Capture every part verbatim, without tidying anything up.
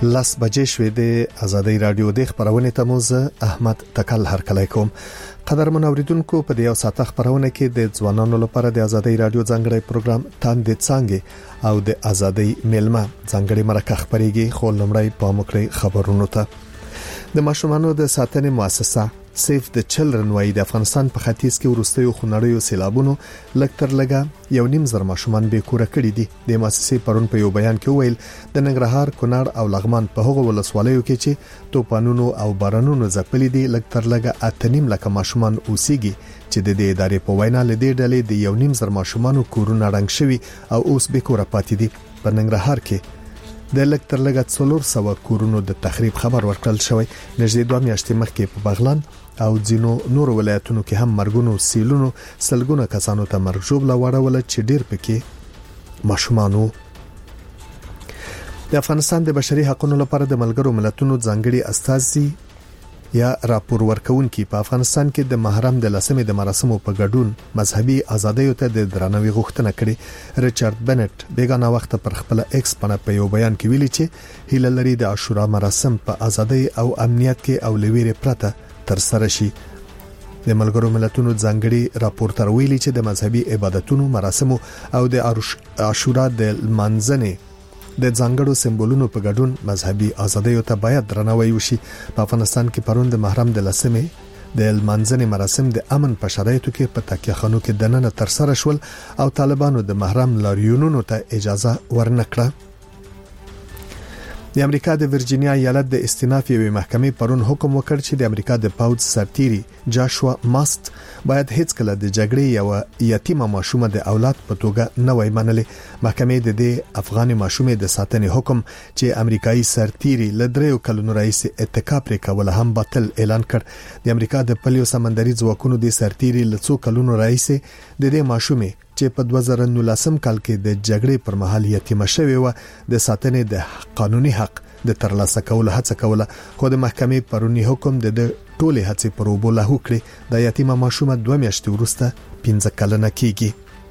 لاس بجې شوې د آزادۍ رادیو د خبرونه تموزه احمد تکل هر کله کوم قدرمن اوریدونکو په دې یو ساعت خبرونه کې د ځوانانو لپاره د آزادۍ رادیو ځانګړی پروګرام تاند څنګه او د آزادۍ میلمه ځانګړی مرکه خبريږي خو لمړی په مکرې خبرونو ته د ماشومانو د ساتنې مؤسسه سیف د چلډرن وای د افغانستان په ختیځ کې ورستیو خونړیو سیلابونو لکتر لګا یو نیم زر ماشومان به کور کړی دي د مؤسسې پرون په یو بیان کې ویل د ننګرهار کونړ او لغمان په هغو ولسوالیو کې چې توپانونو او بارانونو ځپلې دي لکتر لګا اتنیم لکه ماشومان اوسېږي چې د دې ادارې په وینا لدې ډلې د یو نیم زر ماشومانو کورونه رنګ شوي او اوس به کور پاتې دي په ننګرهار کې د لکتر لګا څلور سو کورونو د تخریب خبر ورکړل شوی نږدې دوه میاشتې مخکې په بغلان او ځینو نور ولایتونو کې هم مرګونو سیلونو سلګونه کسانو ته مرګ جوړ لاوړل چې ډیر پکې ماشومانو د افغانستان د بشري حقوقو لپاره د ملګرو ملتونو ځانګړي استازي یا راپور ورکونکي په افغانستان کې د محرم د لسمې د مراسمو په ګډون مذهبي ازادۍ ته د درناوي غوښتنه کړې ریچارډ بنټ بیگانه وخت پر خپل ایکس باندې په یو بیان کې ویلي چې هیله لري د عاشورا مراسم په ازادۍ او امنیت کې او لویره پرته تر سره شي د ملګرو ملتونو ځانګړي راپورټر ویلي چې د مذهبي عبادتونو مراسمو او د عاشورا د منځنه د ځانګړو سمبولونو په ګډون مذهبي ازادۍ ته باید درناوی وشي په افغانستان کې پروند د محرم د لسمې د منځنه مراسم د امن په شرایطو کې په تکیه خانو کې دننه تر سره شول او طالبانو د محرم لاریونونو ته اجازه ورنکړه د امریکا د ورجینیا ایالت د استیناف یوې محکمې پرون حکم وکړ چې د امریکا د پاوز سرتیري جاشوا ماست باید هیڅ کله د جګړې یو یتیمه ماشومه د اولاد په توګه نه وای منلې محکمې د دې افغاني ماشومې د ساتنې حکم چې امریکایي سرتیري لدریو کلونو رئیس اتکا پر کول هم باطل اعلان کړ د امریکا د پلیو سمندري ځواکونو د سرتیري لڅو کلونو رئیس د دې ماشومې چې په دوه زره نولسم کال کې د جګړې پر مهال یتیمه شوې و د ساتنې د قانوني حق د ترلاسه کولو هڅه کوله خو د محکمې پرونی حکم د ټولې هڅې پر وبو لاهو کړې د یتیمه ماشومه دوه میاشتې وروسته پنځه کلنه کیږي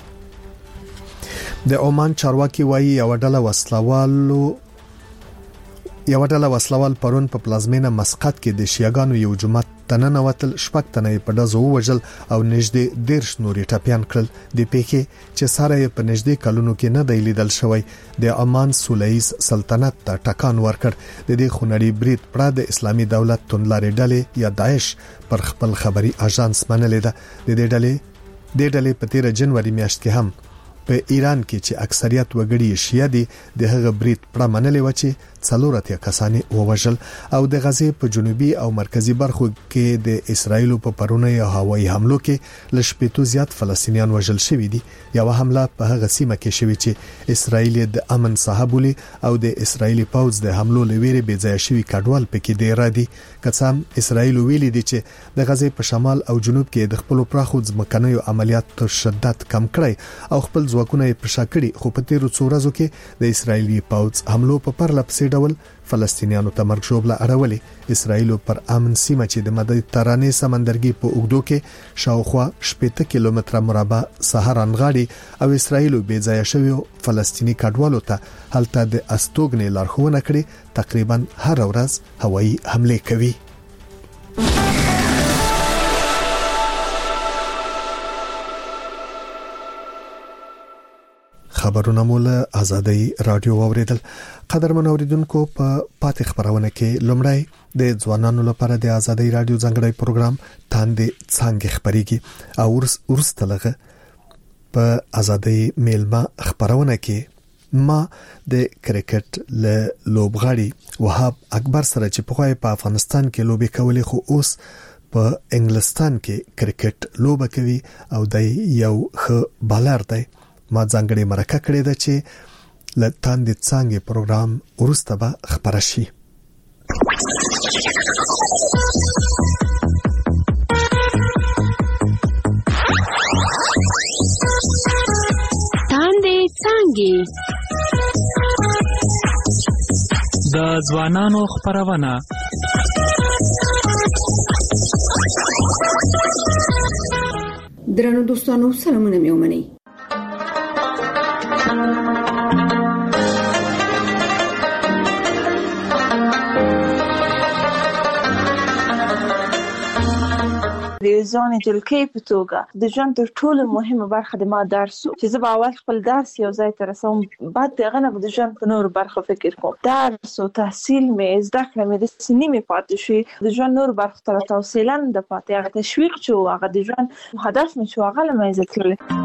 د عمان چارواکي وایي یو ډله وسلوالو یو ډله وسلوال پرون په پلازمینه مسقط کې د شیعاګانو یو جماعت تننه وتل شپږ تنه په دزو وجل او نږدې ډیر شنوري ټاپیان کړل د پیکي چې ساره په نږدې کلونو کې نه دی لیدل شوی د عمان سولیز سلطنت ته ټکان ورکړ د دې خونړي برید پر د اسلامي دولت توندلارې ډلې یا داعش پر خپل خبري اژانس منلې ده د دې ډلې د ډلې په تیر جنوري میاشت کې هم په ایران کې چې اکثریت وګړي شیعه دي د هغه برید پر منلې و چې څلورته کسانی ووژل او د غزې په جنوبي او مرکزی برخو کې د اسرایل په پرونه هوایي حملو کې لشپېتو زیات فلسطینیان وژل شوي دي یو حمله په هغه سیمه کې شوې چې اسرایل د امن صاحبولي او د اسرایلی پوز د حملو لویره بې ځای شوی کډوال پکې دی را دي قسم اسرایل ویلي دي چې د غزې په شمال او جنوب کې د خپل پراخو ځمکنیو عملیاتو شدت کم کړی او خپل ځواکونه په شاکړي خو په تیرو څو ورځو کې د اسرایلی پوز حملو په پرلپسې ډول فلسطینیانو ته مرګ جوړه اړولې اسرایل پر امن سیمه چې د مدیترانې سمندرګي په اوږدو کې شاوخوا شپږ کیلومتره مربع سهار انغاړي او اسرایل بې ځای شوی فلسطینی کډوالو ته هلته د استوګنې لارښوونه کړې تقریبا هر ورځ هوایي حمله کوي خبرونه مول آزادۍ رادیو اوریدل قدرمن اوریدونکو په پاتې خبرونه کې لومړی د ځوانانو لپاره د آزادۍ رادیو ځانګړی پروګرام تاندې څنګه خبريږي او ورستلغه په آزادۍ میلمه خبرونه کې ما د کرکټ له لوبغاړي وهاب اکبر سره چې په په افغانستان کې لوبي کولې خو اوس په انګلستان کې کرکټ لوبه کوي او د یو ښه بالر دی ما ځانګړي مرکه کړې ده چې ل تاندې څنګه پروګرام ورسته به خبر شي تاندې څنګه د ځوانانو خبرونه درنو دوستانو سلامونه مې ومنئ د ځان جلکې په توګه د ژوند تر ټولو مهمه برخه د ما درس چې زه به اول خپل درس یو ځای ته رسوم، بعد دغه نه د ژوند په نور برخه فکر کوم. درس او تحصیل مې زده کړم مې د سنې مې پاتې شي د ژوند نور برخه ته توصیلا د پاتې هغه تشویق چې هغه د ژوند هدف مې چې هغه لمې ذکر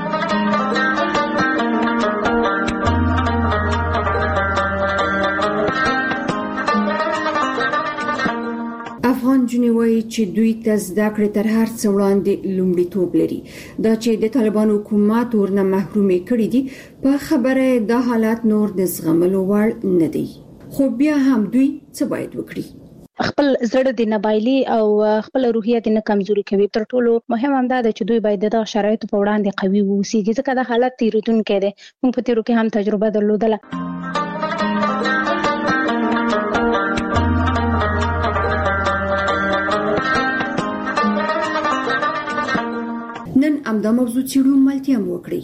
افغان جنې وایي چې دوی ته زده کړې تر هر څه وړاندې لومړیتوب لري. دا چې د طالبانو حکومت ورنه محرومې کړي دي په خبره دا حالات نور د زغملو وړ نه دی، خو بیا هم دوی څه باید وکړي؟ خپل زړه د نبایلی او خپل روحیه د نه کمزوري کوي. تر ټولو مهم هم دا چې دوی باید د شرایطو په وړاندې قوي ووسیږي، ځکه دا حالت تیریدونکی دی. موږ په تیرو کې هم تجربه درلودله. نن امدا موضوع چیرو ملتیا مو وکړي.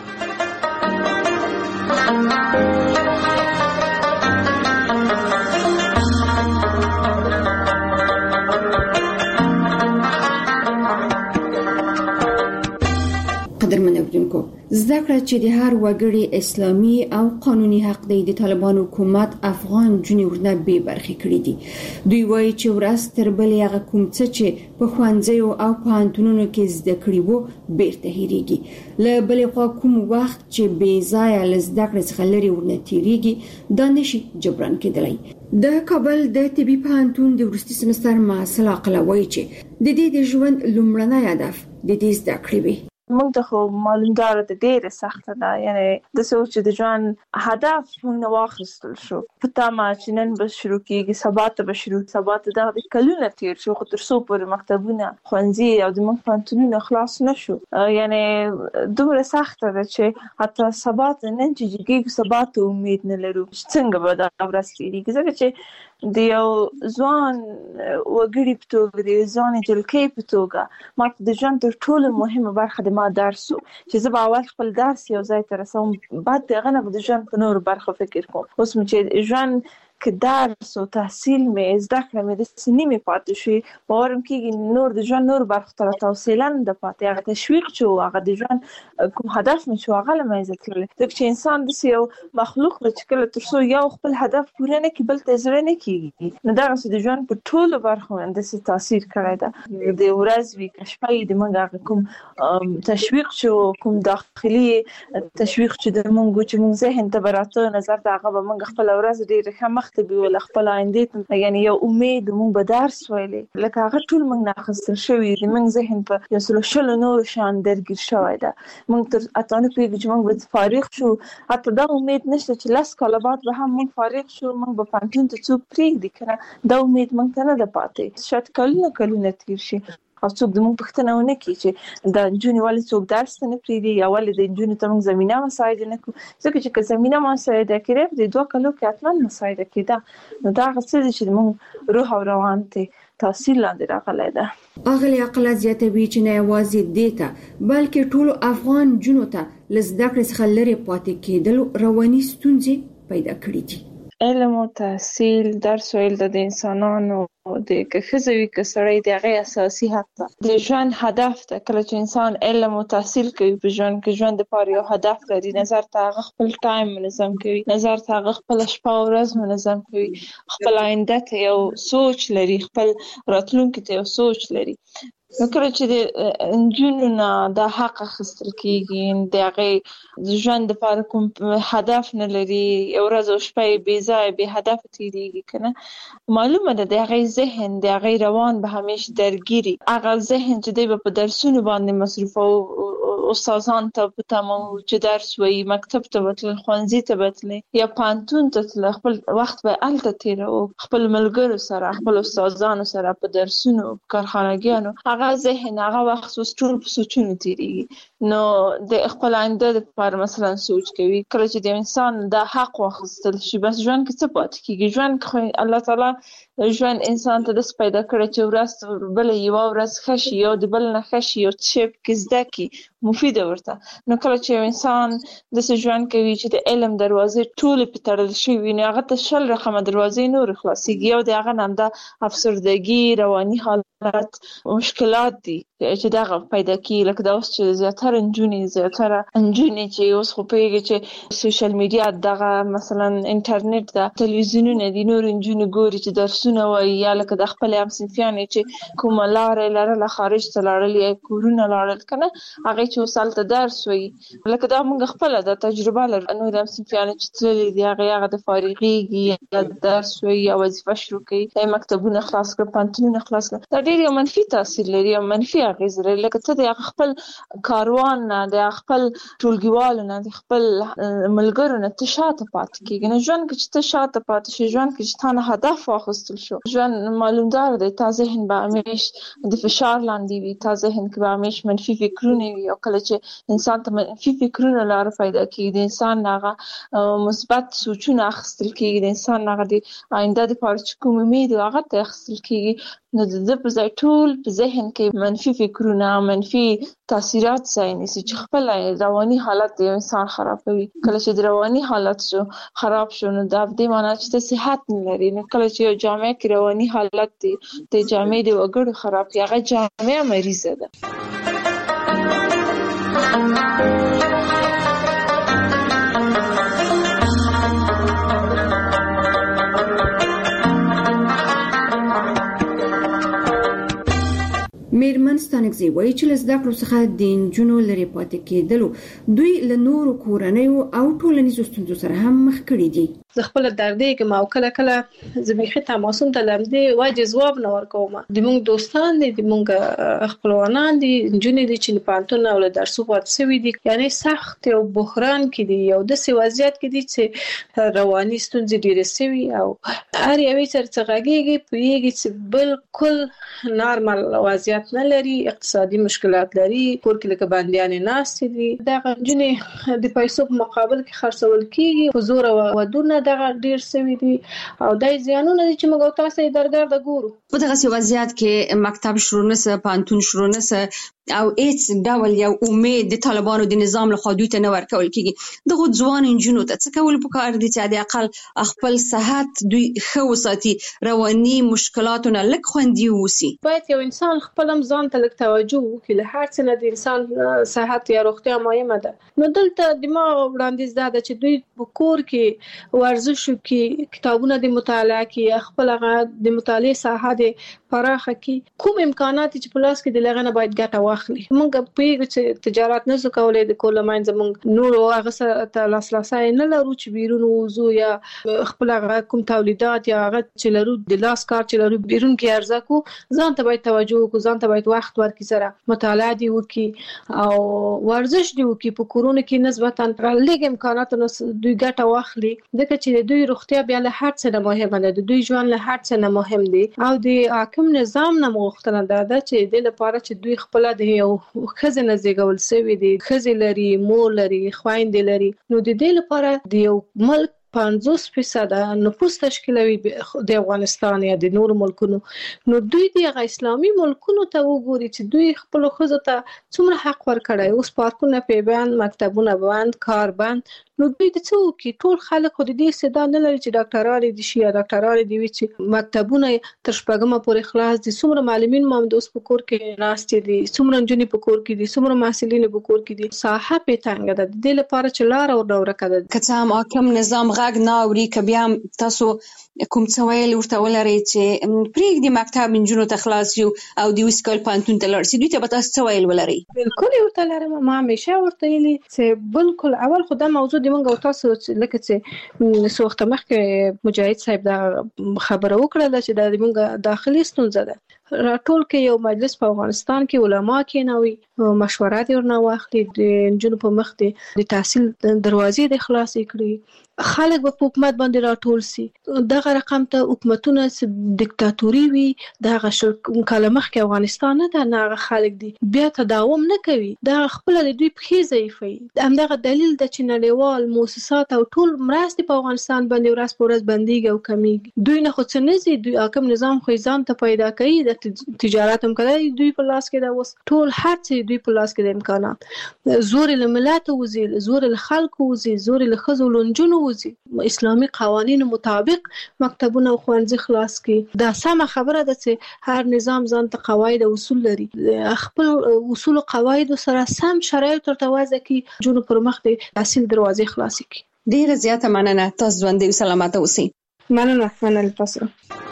قدرمن اوریدونکو، زده کړه چې د هر وګړي اسلامي او قانوني حق دی، د طالبانو حکومت افغان جنې ورنه بې برخې کړي دي. دوی وایي چې ورځ تر بلې هغه کوم څه چې په ښوونځیو او پوهنتونونو کې زده کړي وو بیرته هېرېږي. له بلې خوا کوم وخت چې بې ځایه له زده کړې څخه لرې ورنه تېرېږي دا نشي جبران کېدلی. د کابل د طبي پوهنتون د وروستي سمستر محصل عقله وایي چې د دې د ژوند لومړنی هدف د دې زده کړې وي. موږ ته خو معلومدار د ډېر سخته ده، یعنی د سوچ د ژوند هدف موږ واخیستل شو په تمه چې نن به شروع کیږي، سبا ته به شروع سبا ته د کلونه تیر شو، خو تر څو پورې مکتبونه ښوونځي او د موږ پوهنتونونه خلاص نشو. یعنی دومره سخته ده چې حتی سبا ته نن چې کیږي سبا ته امید نه لرو څنګه به دا ورځ تیریږي. ځکه چې د یو ځوان وګړي په توګه د ځان جلکې په توګه ما د ژوند تر ټولو مهمه برخه د ما درس چې زه به اول خپل درس یو ځای ته رسوم، بعد دغه نه د ژوند په نور برخه فکر کوم. اوس مې چې ژوند کې درس او تحصیل مې زده کړم مې د سنې مې پاتې شي، باورم کېږي نور د ژوند نور برخه ته توصیلا د پاتې هغه تشویق چې هغه د ژوند کوم هدف مې چې هغه لمې ذکر ځکه چې انسان د یو مخلوق چې کله تر څو یو خپل هدف پوره نه کړي بل ته زړه نه کېږي، نو دا چې د ژوند په ټولو برخو باندې تاثیر کړی ده. د ورځ وی کشپې د موږ کوم تشویق چې کوم داخلي تشویق چې د موږ چې موږ ذهن ته براته نظر دا هغه موږ خپل ورځ ډېر ښه مختبي ول خپل آینده یعنی یو امید موږ به درس ویلې لکه هغه ټول موږ ناخستل شوی دی. موږ ذهن په یو سلو شل نور شان درګیر شوی ده. موږ تر اتانه پیږي چې موږ به فارغ شو، حتی دا امید نشته چې لاس کاله بعد به هم موږ فارغ شو، موږ به پانتون ته څوک پرېږدي کنه، دا امید موږ ته نه ده پاتې. شاید کلونه کلونه تیر شي او څوک د موږ پوښتنه ونه کړي چې د نجونې ولې څوک درس ته نه پرېږدي یا ولې د نجونو ته موږ زمینه مساعده نه کړو. ځکه چې که زمینه مساعده کړې د دوه کلو کې حتما مساعده کېده، نو دا هغه څه دي چې موږ روح او روان ته تاثیر لاندې راغلی ده. اغلی عقله زیاتوي چې نه یوازې دې ته بلکې ټولو افغان جنو ته له زده کړې څخه لرې پاتې کېدلو رواني ستونزې پیدا کړې دي. علم او تحصیل درس ویل د انسانانو د کښځوي کسړی د هغه اساسي حق ده، د ژوند هدف ده. کله چې انسان علم او تحصیل کوي په ژوند کې ژوند لپاره یو هدف لري، نظر ته هغه خپل ټایم منظم کوي، نظر ته هغه خپل شپه او ورځ منظم کوي، خپل آینده ته یو سوچ لري، خپل راتلونکي ته یو سوچ لري. نو کله چې د نجونو نه د حق اخیستل کېږي، د هغې د ژوند لپاره کوم هدف نه لري، یو ورځ او شپه یې بې ځایه بې هدفه تېرېږي که نه، معلومه ده د هغې ذهن د هغې روان به همیشه درګیري. هغه ذهن چې دی به په درسونو باندې مصروف او استادان ته په تمه چې درس وایي، مکتب ته به تلل، ښوونځي ته به تللی یا پوهنتون ته تلل، خپل وخت به هلته تېروو خپل ملګرو سره، خپل استادانو سره په درسونو کارخانګیانو. هغه ذهن هغه وخت اوس ټول په سوچونو تېرېږي، نو د خپل آینده لپاره مثلا سوچ کوي. کله چې د انسان د حق واخیستل شي بس ژوند کې څه پاتې کېږي؟ ژوند کې الله تعالی ژوند انسان ته داسې پیدا کړی چې ورځ بله یوه ورځ ښه شي، یو د بل نه ښه شي، یو څه شی پکې زده کړي، مفید ورته. نو کله چې انسان د ژوند کوي چې د علم دروازې ټول په تړل شي وي، نو هغه ته شل رقم دروازې نور خلاصيږي، او د هغه نام د افسردګي، رواني حالت، مشکلات دي چې دا پیدا کی. لکه دا اوس چې زیاتره انجونې زیاتره انجونې چې اوس خو پیږي چې سوشل میډیا دغه مثلا انټرنیټ دا تلویزیونونه دي، نور انجونې ګوري چې درسونه وایي، یا لکه د خپل هم صنفیانې چې کوم لارې لرله خارج ته لاړل یا کورونه لاړل کنه، هغه چې وسالته درس وایي. لکه دا موږ خپل د تجربه لرو، نو د صنفیانې چې تللي دي هغه هغه د فارغيږي یا درس وایي یا وظیفه شروع کوي، د مکتبونه خلاص کړ، پانتونونه خلاص کړ. دا ډېر یو منفي تاثیر لري او منفي اغیز لري. لکه ته د خپل کاروان نه، د خپل ټولګیوالو نه، د خپل ملګرو نه ته شاته پاتې کېږي. نو ژوند کې چې ته شاته پاتې شې، ژوند کې چې تا نه هدف واخیستل شو، ژوند معلومدار دی تا ذهن به همیش د فشار لاندې وي، تا ذهن کې به همیش منفي فکرونه وي. او کله چې انسان ته منفي فکرونه لار پیدا کېږي، د انسان هغه مثبت سوچونه اخیستل کېږي، د انسان هغه د آینده لپاره چې کوم امید هغه ته اخیستل کېږي، نو د په ځای ټول په ذهن کې منفي فکرونه، منفي تاثیرات ځای نیسي چې خپل رواني حالت د انسان خرابوي. کله چې د رواني حالت شو خراب شو، نو دا د معنا چې ته صحت نه لري. نو کله چې یو جامع کې رواني حالت دی، د جامع د وګړو خراب یا هغه جامع مریضه ده. میرمن ستانکزی وایي چې له زده کړو څخه د نجونو لرې پاتې کېدلو دوی له نورو کورنیو او ټولنیزو ستونزو سره هم مخ کړي دي. زه خپل دردېږم او کله کله زه بیخي تماسونه د لمدې وجه ځواب نه ورکوم. د موږ دوستان دي، د موږ خپلوانان دي، نجونې دي چې پانتون او له درسو پاتې شوي دي، یعنی سخت او بحران کې دي، یو داسې وضعیت کې دي چې رواني ستونزې ډېرې شوي او هر یوې سره څه غږېږي پوهېږي چې بالکل نارمل وضعیت نه لري، اقتصادي مشکلات لري، کور کې لکه بندیانې ناستې دي. دغه نجونې د پیسو په مقابل کې خرڅول کېږي، په زور او ودونه دغه ډېر شوي دي او دای زیانونه دي چې موږ تاسو یې درګرده ګورو. په دغه وضعیت کې مکتب شروع نسه، پانتون شروع نسه او هیڅ ډول یو امید د طالبانو د نظام له خوا دوی ته نه ورکول کېږي. دغه ځوان نجونو ته څه کول پکار دي چې د اقل خپل صحت دوی ښه وساتي، رواني مشکلاتونه لږ خوندي ووسي؟ باید یو انسان خپل هم ځان ته لږ توجه وکړي. له هر څه نه د انسان صحت یا روغتیا مهمه ده. نو دلته د ما وړاندیز دا ده چې دوی په کور کې ورزش وکړي، کتابونه د مطالعه کړي، خپل هغه د مطالعې ساحه د پراخه کړي، کوم امکانات چې په لاس کې د لغه نه باید ګټه واخلي. موږ په چې تجارت نه زو کولای د کول ماین زموږ نور هغه سره لاسلاسي نه لرو چې بیرون وزو یا خپل هغه کوم تولیدات یا هغه چې لرو د لاس کار چې لرو بیرون کې ارزه کو. ځان ته باید توجه وکړو، ځان ته باید وخت ورکړي، سره مطالعه دی وکړي او ورزش دی وکړي. په کورونه کې نسبتا لږ امکانات نو دوی ګټه واخلي، ځکه چې دوی روغتیا بیا له هر څه نه مهمه ده، د دوی ژوند له هر څه نه مهم دی. او د حاکم نظام نه مغوښتنه ده چې د لپاره چې دوی خپل د یو ښځې نه زیږول شوي دي، ښځې لري، مور لري، خویندې لري، نو د دې لپاره د یو ملک پنځوس فیصد نفوس تشکیلوي د افغانستان یا د نورو ملکونو. نو دوی د اسلامي ملکونو ته وګوري چې دوی خپل ښځو ته څومره حق ورکړي. اوس پارکونه پیبند، مکتبونه بند، کار بند، نو دوی د څو کې ټول خلک خو د دې استعداد نه لري چې ډاکټران دي شي یا ډاکټران دي چې مکتبونه تر شپږمه پورې خلاص دي. څومره معلمین مو د اوس په کور کې ناشته دي، څومره نجونې په کور کې دي، څومره محصلین په کور کې دي. ساحه په تنګ ده، د دې لپاره چې لار او ډور کده کته هم حاکم نظام غږ نه اوري. کبه هم تاسو کوم څه ویل ورته ولري چې پرېږدي مکتب نجونو ته خلاص یو او د وسکل پانتون ته لاړ شي، دوی ته به تاسو څه ویل ولري؟ بالکل ورته لرم، ما همیشه ورته ویلي چې بالکل اول خو دا موضوع د موږ او تاسو لکه چې څو وخت مخکې مجاهد صاحب دا خبره وکړه چې دا د موږ داخلي ستونزه ده. راټول کې یو مجلس په افغانستان کې علما کېنوي، مشوره دې ورنه واخلي، د نجونو په مخ د تحصیل دروازې د خلاصې کړي، خلک به په حکومت باندې راټول سي. دغه رقم ته حکومتونه دیکتاتوري وي، دغه کاله مخکې افغانستان نه ده، نه هغه خلک دي بیا تداوم نه کوي، دغه خپل د دوی پخې ضعیفوي. همدغه دلیل د چې نړیوال مؤسسات او ټول مرستې په افغانستان باندې ورځ په ورځ بندیږي او کمیږي. دوی نه خو څه نه زی، دوی حاکم نظام خو ځان ته پیدا کوي، د تجارت هم کوي دوی په لاس کې دا اوس ټول هر څه دوی په لاس کې د امکانات زور له ملت وزي زور له خلکو وزي زور له خزو لونجونو وزي اسلامي قوانینو مطابق مکتبونه او ښوونځي خلاص کړي. دا سمه خبره ده چې هر نظام ځان ته قواعد او اصول لري، خپل اصول او قواعد سره سم شرایط ورته وضع کړي، جنو پر مخ د تحصیل دروازې خلاص کړي. ډیره زیاته مننه، تاسو ژوندۍ او سلامت اوسئ. مننه مننه تاسو.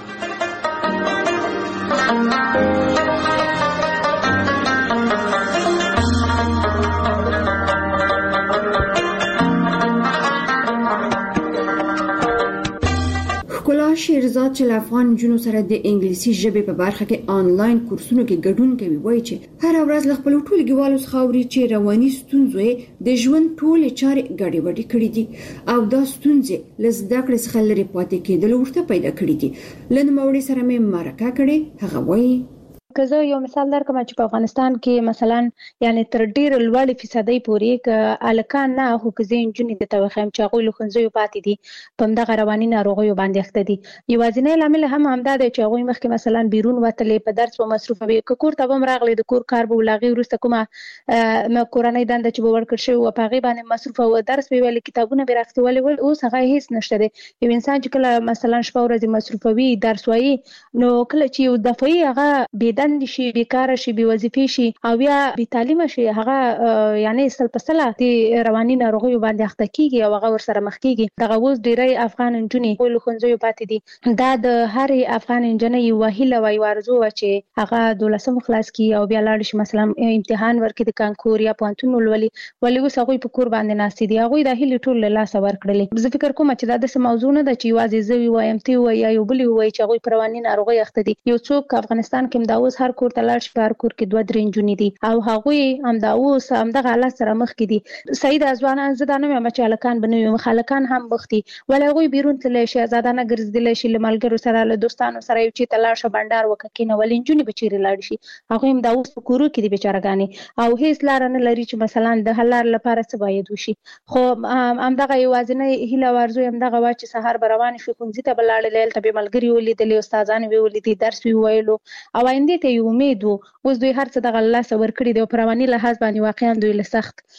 ښکلا شیرزاد چې له افغان جنو سره د انګلیسي ژبې په برخه کې آنلاین کورسونو کې ګډون کوي، وایي چې هر ورځ له خپل ټولګیوالو څخه اوري چې رواني ستونزې د ژوند ټولې چارې ګډې وډې کړې دي او دا ستونزې له زده کړې څخه لرې پاتې کېدل ورته پیدا کړې دي. له نوموړي سره مې مرکه کړې، هغه وایي که زه یو مثال درکړم چې په افغانستان کې مثلا یعنی تر ډیر لوړ فیصدي پورې ک الکان نه هو که زین جنې د توخم چې هغه له خنځو پاتې دي په دغه رواني ناروغیو باندې اخته دي. یوازینی لامل هم همدا دی چې هغه مخکې مثلا بیرون وتلې په درس او مصروف وي، که کور ته هم راغلي د کور کار به ولاغي ورسته کومه م کورنۍ دنده چې به ورکړ شي او په غي باندې مصروف او درس به ویل کتابونه به راختي ول اوس هغه هیڅ نشته دی. یو انسان چې کله مثلا شپه ورځ مصروف وي درس وایي نو کله چې یو دفعي هغه بيدند شي بیکار شي بي وظیفه شي او بیا بي تعلیم شي هغه یعنی سل پسله د رواني ناروغیو باندې اخته کیږي او هغه ور سره مخ کیږي. دغه اوس ډیری افغان انجونې په لخنځو پاتې دي. دا د هر افغان انجنې وهیله وای ورزو چې هغه دولسم خلاص کی او بیا لاړ شي مثلا امتحان ورکړي د کانکور یا پوهنتون ولولي ولې اوس هغه په کور باندې ناسي دي، هغه د هیله ټول له لاس ورکړلې. زه فکر کوم چې دا د موضوع نه د چې واځي زوی وایم تی وای یا یو بلی وای چې هغه پر رواني ناروغي اخته دي. یو څوک افغانستان کې دا اوس هر کور لاړ شي په کور کې دوه درې انجونې دي او هغه هم دا اوس هم د حالت سره مخ کې دي. سید ازوانان زدانه مې مچالکان بنوي مخالکان هم بختي ولې هغه بیرون تللی شي آزادانه ګرځیدل شي لملګرو سره له دوستانو سره یو چې تلاړ شه بندر وککینه ولې انجونې بچیري لاړ شي هغه هم دا اوس په کورو کې دي بیچارهګانی او هیڅ لار نه لري چې مثلا د حلال لپاره څه باید وشي. خو هم دغه یوازینی هیله ورزو هم دغه واچ سحر بروان شي خونځي ته بلاړ لیل ته ملګری ولیدل استادان ویولې درس ویلو او آینده ته یو امید اوس دوی هر څه د الله سور کړی دی او پرواني لحاظ باندې واقعا دوی له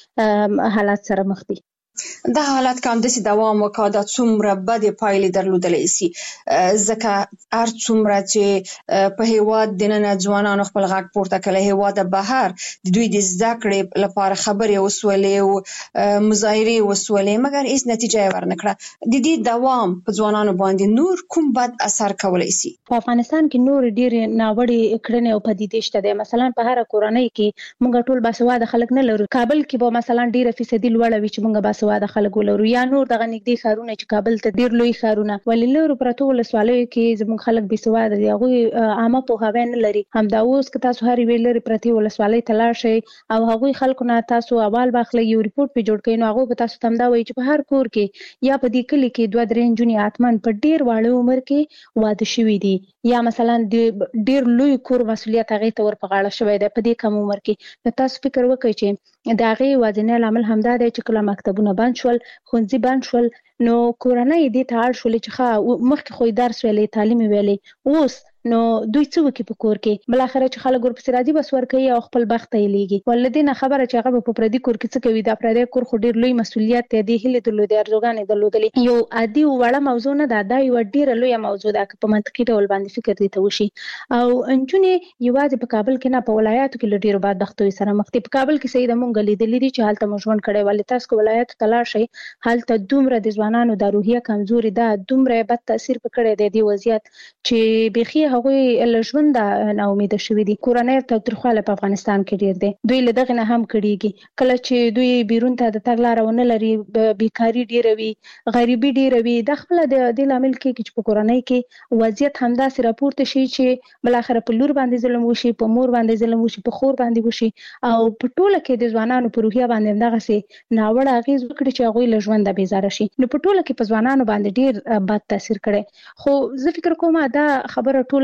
سخت حالات سره مخ دي. دا حالات کوم د دوام وکړه د څومره بد پایلې درلودلې سي ځکه هر څومره چې په هیواد د نن ځوانانو خپل غږ پورته کړي هیواد بهر د دوی د زده کړې لپاره خبرې وسولې او مظاهره وسولې مګر هیڅ نتیجه ورنکړه. د دې دوام په ځوانانو باندې نور کوم بد اثر کولای سي؟ په افغانستان کې نور ډیر ناوړي کړنې او پدیدې شته دي. مثلا په هر کورنۍ کې موږ ټول باسواده خلک نه لرو. کابل کې به مثلا ډیر فیصدي لوړ وي چې موږ باسواده خلک ولرو یا نور دغه نږدې ښارونه چې کابل ته ډیر لوی ښارونه ولې لرو پرته ولسوالیو کې زموږ خلک باسواده دي هغه عامه پوهاوی نه لري. همدا اوس که تاسو هر ویل لري پرته ولسوالۍ ته لاړ شئ او هغه خلکو نه تاسو اول باخله یو ریپورت په جوړ کړئ نو هغه به تاسو تم دا وایي چې په هر کور کې یا په دې کلی کې دوه درې انجونې اتمن په ډیر واړه عمر کې واده شوي دي یا مثلا د ډیر لوی کور مسولیت هغه ته ور په غاړه شوی دی په دې کم عمر کې. نو تاسو فکر وکړئ چې دا غي وازنه لامل همدا دی چې کله مکتبونه بند شول خونځي بند شول نو کورنۍ دې ته اړ شول چې ښه مخکې خو درس ویلې تعلیم ویلې اوس نو دوی څه وکي په کور کې بل اخر چې خلک ورپسې راځي بس ور کوي او خپل بخت یې لیږي ولدي نه خبره چې هغه په پردي کور کې څه کوي دا پردي کور خو ډیر لوی مسولیت دی هله درلودي ارزوګانې درلودلې یو عادي وړه موضوع نه ده دا یو ډیر لوی موضوع ده په منطقي ډول باندې فکر دي ته وشي او انجونې یوازې په کابل کې نه په ولایاتو کې ډیر بعد دښتوي سره مخ په کابل کې سید مونږ لیدلې دي چې حالت مجمن کړي ولې تاسو کو ولایت تلار شي حالت دومره د ځوانانو د روحیه کمزوري ده دومره بد تاثیر پکړي دی دی وضعیت چې بيخي هغه ژوند نه امید شوی دي کورنۍ ته ترخواله په افغانستان کې ډیر دي دوی له دغه نه هم کړيږي کله چې دوی بیرون ته د تګ لار ونه لري بیکاری ډیر وي غریبي ډیر وي د خپل د لامل کې چې په کورنۍ کې وضعیت همدا سره راپورته شي چې بل اخر په لور باندې ظلم وشي په مور باندې ظلم وشي په خور باندې وشي او په ټوله کې د ځوانانو په روحیه باندې دغه سي ناوړه اغیز وکړي چې هغه له ژوند بیزاره شي نو په ټوله کې په ځوانانو باندې ډیر بد تاثیر کړي خو زه فکر کوم دا خبره ټوله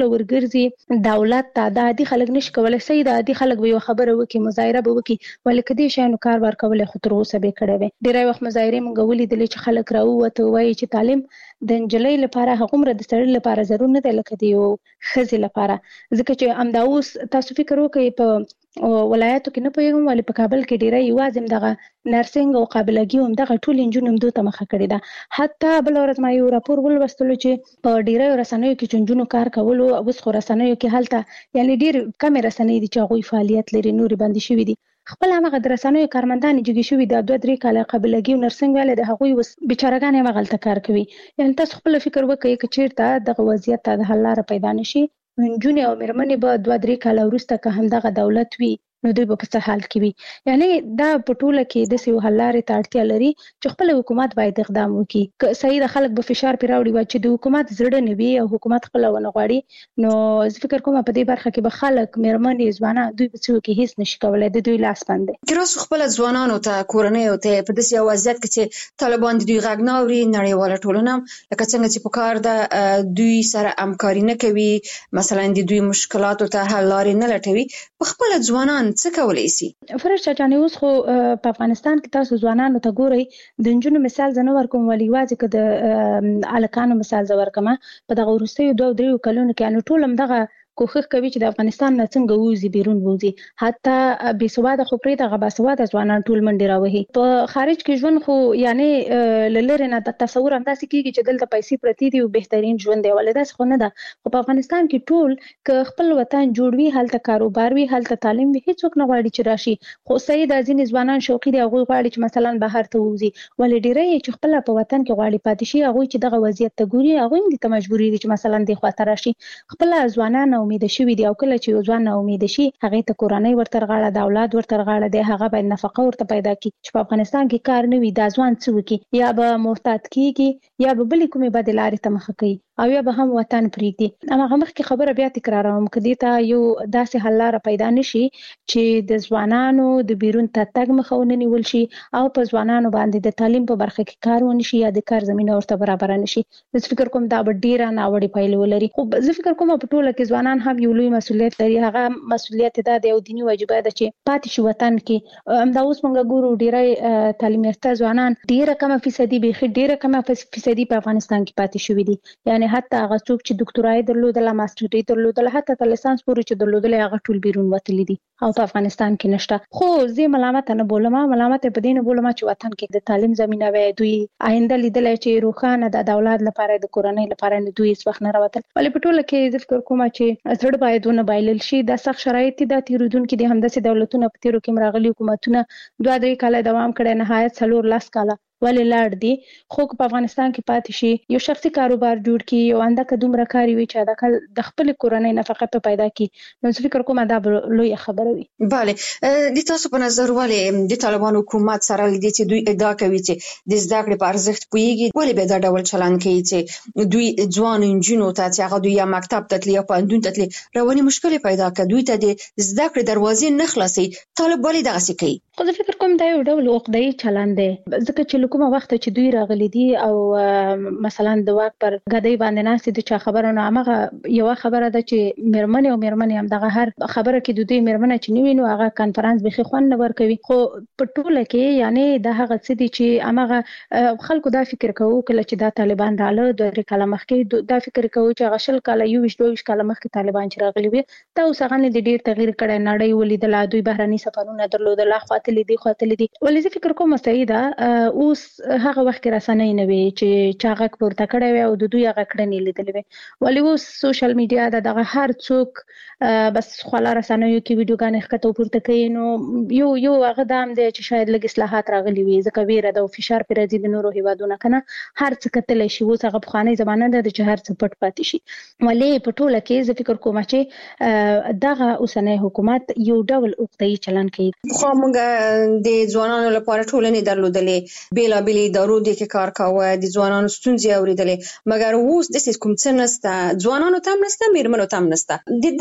ټول ورګرځي دولت ته د عادي خلک نشي کولای سي د عادي خلک به خبره وکي مظاهره به وکي ولکه دې شانو کار ورکول خو تر اوسه به کړی وي ډیری وخت مظاهره مونږ ولیدل چې خلک راووته وایي چې تعلیم د انجلۍ لپاره هغومره د سړي لپاره ضرور نه دی لکه د یو ښځې لپاره ځکه چې همدا اوس تاسو فکر وکړئ په ولایتو کې نه پوهېږم ولې په کابل کې ډیری یوازې همدغه نرسنګ او قابلګي همدغه ټول نجونې همدو ته مخه کړې ده حتی بله ورځ ما یو راپور ولوستلو چې په ډیریو رسنیو کې چې نجونو کار کولو اوس خو رسنیو کې هلته یعنې ډېر کمې رسنۍ دي چې هغوی فعالیت لري نورې بندې شوي دي خپل هغه د رسنیو کارمندانې جګې شوي د دوه درې کاله قابلګي او نرسنګ والا د هغوی اوس بیچارهګانې همغلته کار کوي یعنې تاسو خپل فکر وکړئ که چېرته دغه وضعیت ته د حل لاره پیدا نه شي نجونې او مېرمنې به دوه درې کاله وروسته که همدغه دولت وي نو دوی به په څه حال کې وي یعنې دا په ټوله کې داسې یو حل لارې ته اړتیا لري چې خپل حکومت باید اقدام وکړي که صحیح د خلک به فشار پرې راوړي وای چې د حکومت زړه نه وي او حکومت خپله ونه غواړي نو زه فکر کوم په دې برخه کې به خلک مېرمنې ځوانان دوی به څه وکړي هېڅ نشي کولی د دوی لاس بند دی که راسو خپله ځوانانو ته کورنیو ته په داسې یو وضعیت کې چې طالبان د دوی غږ نه اوري نړیواله ټولنه لکه څنګه چې په کار ده دوی سره همکاري نه کوي مثلا د دوی مشکلاتو ته حل لارې نه لټوي په خپله ځوانان څه کولی شي فرشته جانې اوس خو په افغانستان کې تاسو ځوانانو ته ګورئ د نجونو مثال زه نه ورکوم ولې یوازې که د هلکانو مثال زه ورکمه په دغه وروستیو دوه درېیو کلونو کې یعنې ټول همدغه کوښښ کوي چې د افغانستان نه څنګه ووځي بیرون ووځي حتی بېسواده خو پرېږده هغه باسواده ځوانان ټول منډې راوهي په خارج کې ژوند خو یعنې له لرې نه د تصور همداسې کېږي چې دلته پیسې پرتې دي او بهترین ژوند دی ولې داسې خو نه ده خو په افغانستان کې ټول که خپل وطن جوړ وي هلته کاروبار وي هلته تعلیم وي هېڅوک نه غواړي چې راشي خو صحیح ده ځینې ځوانان شوقي دي هغوی غواړي چې مثلا بهر ته ووځي ولې ډېری یې چې خپله په وطن کې غواړي پاتې شي هغوی چې دغه وضعیت ته ګوري هغوی هم دې ته مجبوري دي چې مثلا دې خوا ته راشي خپله ځوانان امیده شوي دي او کله چې یو ځوان ناامیده شي هغې ته کورنۍ ورته غاړه د اولاد ورته غاړه دی هغه باید نفقه ورته پیدا کړي چې په افغانستان کې کار نه وي دا ځوان څه وکړي یا به محتاط کېږي یا به بلې کومې بدې لارې ته مخه کوي او یا به هم وطن پرېږدي هماغه مخکې خبره بیا تکراروم که دې ته یو داسې حل لاره پیدا نه شي چې د ځوانانو د بیرون ته تګ مخه ونه نیول شي او په ځوانانو باندې د تعلیم په برخه کې کار ونه شي یا د کار زمینه ورته برابره نه شي زه فکر کوم دا به ډېره ناوړې پایلې ولري خو زه فکر کوم په ټوله کې ځوانان هم یو لوی مسؤلیت لري هغه مسؤلیت دا دی او دیني واجبه ده چې پاتې شي وطن کې همدا اوس موږ ګورو ډېری تعلیم یافته ځوانان ډېره کمه فیصدي بیخي ډېره کمه فیصدي په افغانستان کې پاتې شوي دي یعنې حتی هغه څوک چې ډاکټرایي درلودله ماسټري درلودله حتی تر لیسانس پورې چې درلودلی هغه ټول بیرون وتلي دي او په افغانستان کې نشته خو زه ملامته نه بولم ملامته په دې نه بولم چې وطن کې د تعلیم زمینه وي دوی آینده لیدلی چې روښانه ده د اولاد لپاره د کورنۍ لپاره نه دوی هېڅ وخت نه راوتل ولې په ټوله کې زه فکر کوم چې زړه باید ونه بایلل شي دا سخت شرایط دي دا تېرېدونکي دي همداسې دولتونه په تېرو کې هم راغلي حکومتونه دوه درې کاله دوام کړی نهایت څلور لس کاله ولې لاړ دي خو په افغانستان کې پاتې شي یو شخصي کاروبار جوړ کړي یو اندکه دومره کار وي چې دا د خپل کورنۍ نفقه په پیدا کړي نو زه فکر کوم دا لویه خبره وي بله د تاسو په نظر ولې د طالبان حکومت سره لیدي چې دوی ادعا کوي چې د زده کړې په ارزښت پوهېږي ولې به دا ډول چلند کوي چې دوی ځوان نجونو ته چې هغه دوی یا مکتب ته تلي یا پوهنتون ته تلي رواني مشکلې پیدا کړي دوی ته د زده کړې دروازې نه خلاصوي طالب ولې دغسې کوي خو زه فکر کوم دا یو ډول عقده‌ایي چلند دی ځکه چې له کومه وخته چې دوی راغلي دي او مثلا د واک پر ګدۍ باندې ناستې دي چې خبره نو همغه یوه خبره ده چې مېرمنې او مېرمنې همدغه هر خبره کې د دوی مېرمنه چې نه وي نو هغه کنفرانس بیخي خوند نه ورکوي خو په ټوله کې یعنې دا هغه څه دي چې همغه خلکو دا فکر کوو کله چې دا طالبان راغله دوه درې کاله مخکې دا فکر کوو چې هغه شل کاله یوویشت دوه ویشت کاله مخکې طالبان چې راغلي وي دا اوس هغه نه دي ډېر تغییر کړی نړۍ ولیدله دوی بهرني سفرونه درلودل خواته دي خواته دي ولې زه فکر کوم صحیح ده اوس هغه وخت کې رسنۍ نه وي چې چا غږ پورته کړی وي او د دوی هغه کړنې لیدلې وي ولې اوس سوشل میډیا د دغه هر څوک بس خواله رسنیو کې ویډیوګانې ښکته پورته کوي نو یو یو هغه دا هم دی چې شاید لږ اصلاحات راغلي وي ځکه ویره ده او فشار پرې راځي د نورو هیوادونو که نه هر څه کتلی شي اوس هغه پخوانۍ زمانه ده چې هر څه پټ پاتې شي ولې په ټوله کې زه فکر کوم چې دغه اوسنی حکومت یو ډول عقده‌ایي چلند کوي خو موږ د ځوانانو لپاره ټولنې درلودلې بېلابېلې ادارو دې کې کار کاوه د ځوانانو ستونزې اورېدلې مګر اوس داسې کوم څه نشته ځوانانو ته هم نشته مېرمنو ته هم نشته د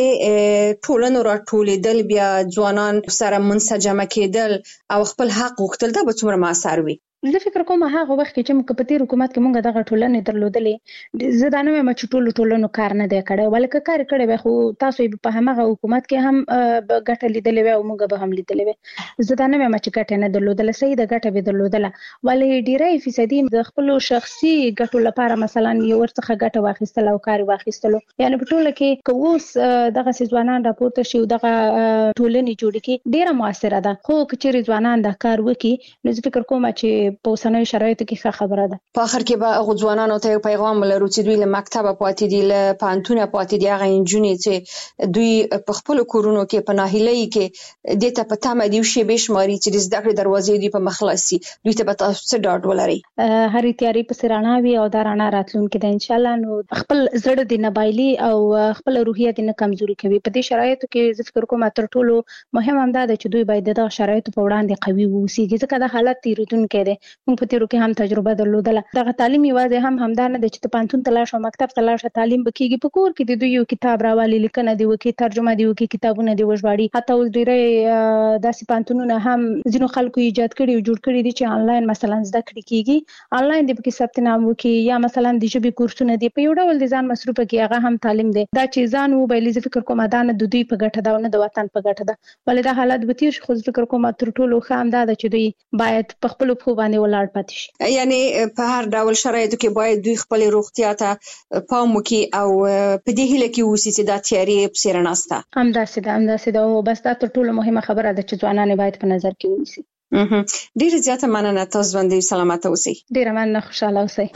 دغسې ټولنو راټولېدل بیا ځوانان سره منسجمه کېدل او خپل حق غوښتل دا به څومره مؤثر وي زه فکر کوم هغه وخت کې چې موږ په تیر حکومت کې موږ دغه ټولنې درلودلې زه دا نه وایم چې ټولو ټولنو کار نه دی کړی ولکه کار کړی وي خو تاسو په همغه حکومت کې هم ګټه لیدلې وي او موږ به هم لیدلې وي زه دا نه وایم چې ګټه نه درلودله صحیح د ګټه به درلودله ولې ډیری فیصدي د خپل شخصي ګټو لپاره مثلا یو ورڅخه ګټه واخیستل او کار واخیستل یعنی په ټوله کې کووس دغه ځوانان راپورته شي دغه ټولنې جوړ کی ډیره موثره ده خو کچېری ځوانان د کار وکي نو زه فکر کوم چې په اوسنۍ شرایطو کې ښه خبره ده. په اخر کې به هغه ځوانانو ته یو پیغام ولرو چې دوی له مکتبه پاتې دي له پانتونه پاتې دي هغه انجونې چې دوی په خپل کورونو کې په ناهیلۍ کې د ته په تمه دی شي به شماري چې د زده کړې دروازې دی په مخلصي دوی ته به تاسو څه ډاډ ولري. هرې تیاری په سراناوي او دارانه راتلونکي د ان شاء الله نو خپل زړه د نبایلی او خپل روحیه د نه کمزوري کوي په دې شرایطو کې زه فکر کوم تر ټولو مهم هم دا چې دوی باید د شرایطو په وړاندې قوي ووسي ځکه د حالت تیریدونکو دی موږ په تیرو کې هم تجربه درلودله دغه تعلیم یوازې هم همدا نه دی چې ته پانتون ته لاړ شې مکتب ته لاړ شې تعلیم به کېږي په کور کې د دوی یو کتاب راوالي لیکنه دی وکړي ترجمه دی وکړي کتابونه دی وژباړي حتی اوس ډېری داسې پانتونونه هم ځینو خلکو ایجاد کړي او جوړ کړي دي چې آنلاین مثلا زده کړې کېږي آنلاین دی پکې ثبت نام وکړي یا مثلا د ژبې کورسونه دي په یو ډول د ځان مصروفه کې هغه هم تعلیم دی دا چې ځان وبایلي زه فکر کوم دا نه د دوی په ګټه ده او نه د وطن په ګټه ده ولې دا حالت به تیر شي خو فکر کوم تر ټولو ښه هم دا ده چې دوی باید په خپل پښو باندې ولاړ پاتې شي یعنی په هر ډول شرایطو کې باید دوی خپل روغتیا ته پام وکړي او په دې هیله کې اوسي چې دا تیاری په سر ناسته همداسې ده همداسې ده او بس دا تر ټولو مهمه خبره ده چې ځوانان باید په نظر کې ونیسي. ډیره زیاته مننه تاسو باندې سلامت اوسئ. ډیره مننه خوشاله اوسئ.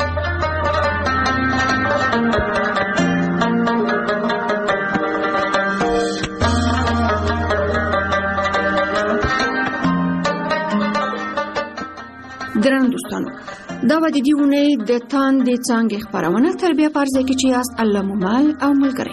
ګران دوستانو دا و د دې ونې د تاندې څانګې خبرونه تربیه پرځای کې چې یاست الله مومال او ملګری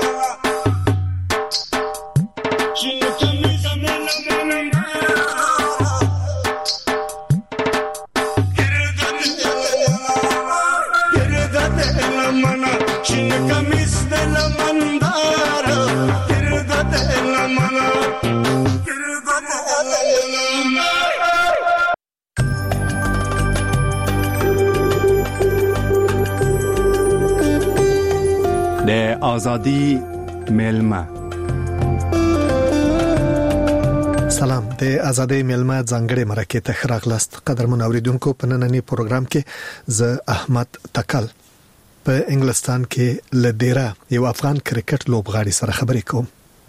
She ازادي میلمه. سلام، د ازادي میلمه ځانګړي مرکه ته خراغلاست. قدرمن اوریدونکو، په نننی پروګرام کې ز احمد تکل په انګلستان کې لدیرا یو افغان کرکټ لوبغاړي سره خبرې کوم.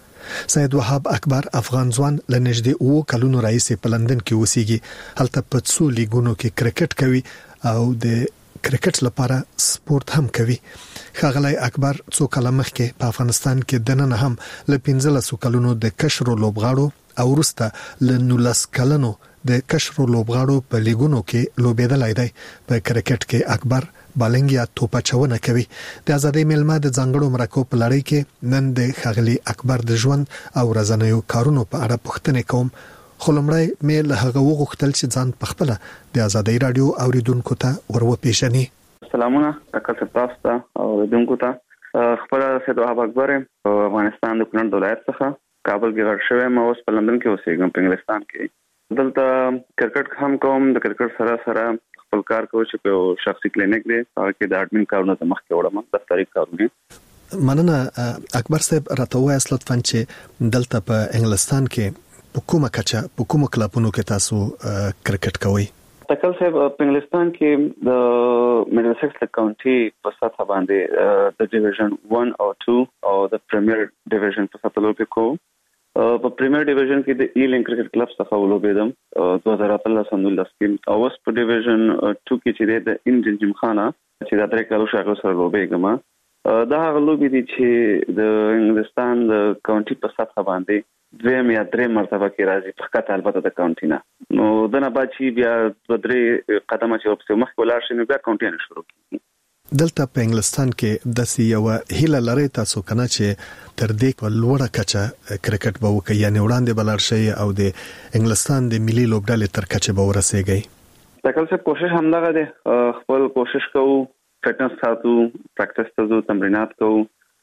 سید وهاب اکبر افغان ځوان لنږدې او کلونو رئیس په لندن کې اوسېږي. هلته په څو لیګونو کې کرکټ کوي او د کرکټ لپاره سپورت هم کوي. ښاغلی اکبر څو کال مخکې په افغانستان کې دننه هم ل پنځلس کلونو د کشرو لوبغاړو او وروسته ل نولس کلونو د کشرو لوبغاړو په لیګونو کې لوبېدلای دی. په کرکټ کې اکبر بالنګ یا توپچونه کوي. د ازادي میلمه د ځانګړو مرکو په لړۍ کې نن د ښاغلی اکبر د ژوند او ورځنیو کارونو په اړه پوښتنه کوم. خلمړی مې له هغه وغوښتل چې ځان په خپل د ازادي رادیو اوریدونکو ته ورو پیژني. سلامونه تاسو ته او اوریدونکو ته. خپل سید وهاب اکبر افغانستان د کونړ ولایت څخه کابل کې غړ شوی. ما اوس په لندن کې اوسېږم، په انګلستان کې. دلته کرکټ هم کوم. د کرکټ سره سره خپل کار کوم چې په شخصي کلینیک دی، هغه کې د اډمن کارونه ته مخکې وړم، دفتري کارونه. مننه اکبر صاحب. راته وایي اصل فن چې دلته په انګلستان کې په کومه کچه په کومه کلبونو کې تاسو کرکټ کوئ؟ تکل صاحب په انګلستان کې د میډلسکس کاونټي په سطح باندې د ډیویژن one او two او د پریمیر ډیویژن په سطح لوبې کوم. په پریمیر ډیویژن کې د ایلینګ کرکټ کلب څخه ولوبېدم دوه زره اتلس کې، او اوس په ډیویژن two کې چې د انجن جمخانه چې د درې کالو شاګرد سره لوبېږم. دا هغه لوبې دي چې د انګلستان د کاونټي په سطح باندې دویم یا درې مرتبه کې راځي، په خاطر البته د کاونټي نه. نو دنه بعد چې بیا د درې قدمه چې په مخ ولاړ شي نو بیا کاونټي نه شروع کیږي. دلته په انګلستان کې د سیو هیله لري تاسو کنه چې تر دې لوړه کچه کرکټ به وکړي، یعنی وړاندې بلار شي او د انګلستان د ملي لوبډلې تر کچه به ورسیږي؟ تکل څه کوشش هم دغه دی، خپل کوشش کوو، فټنس ساتو، پریکټس ته ځو، تمرینات کوو.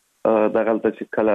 دغه ته چې کله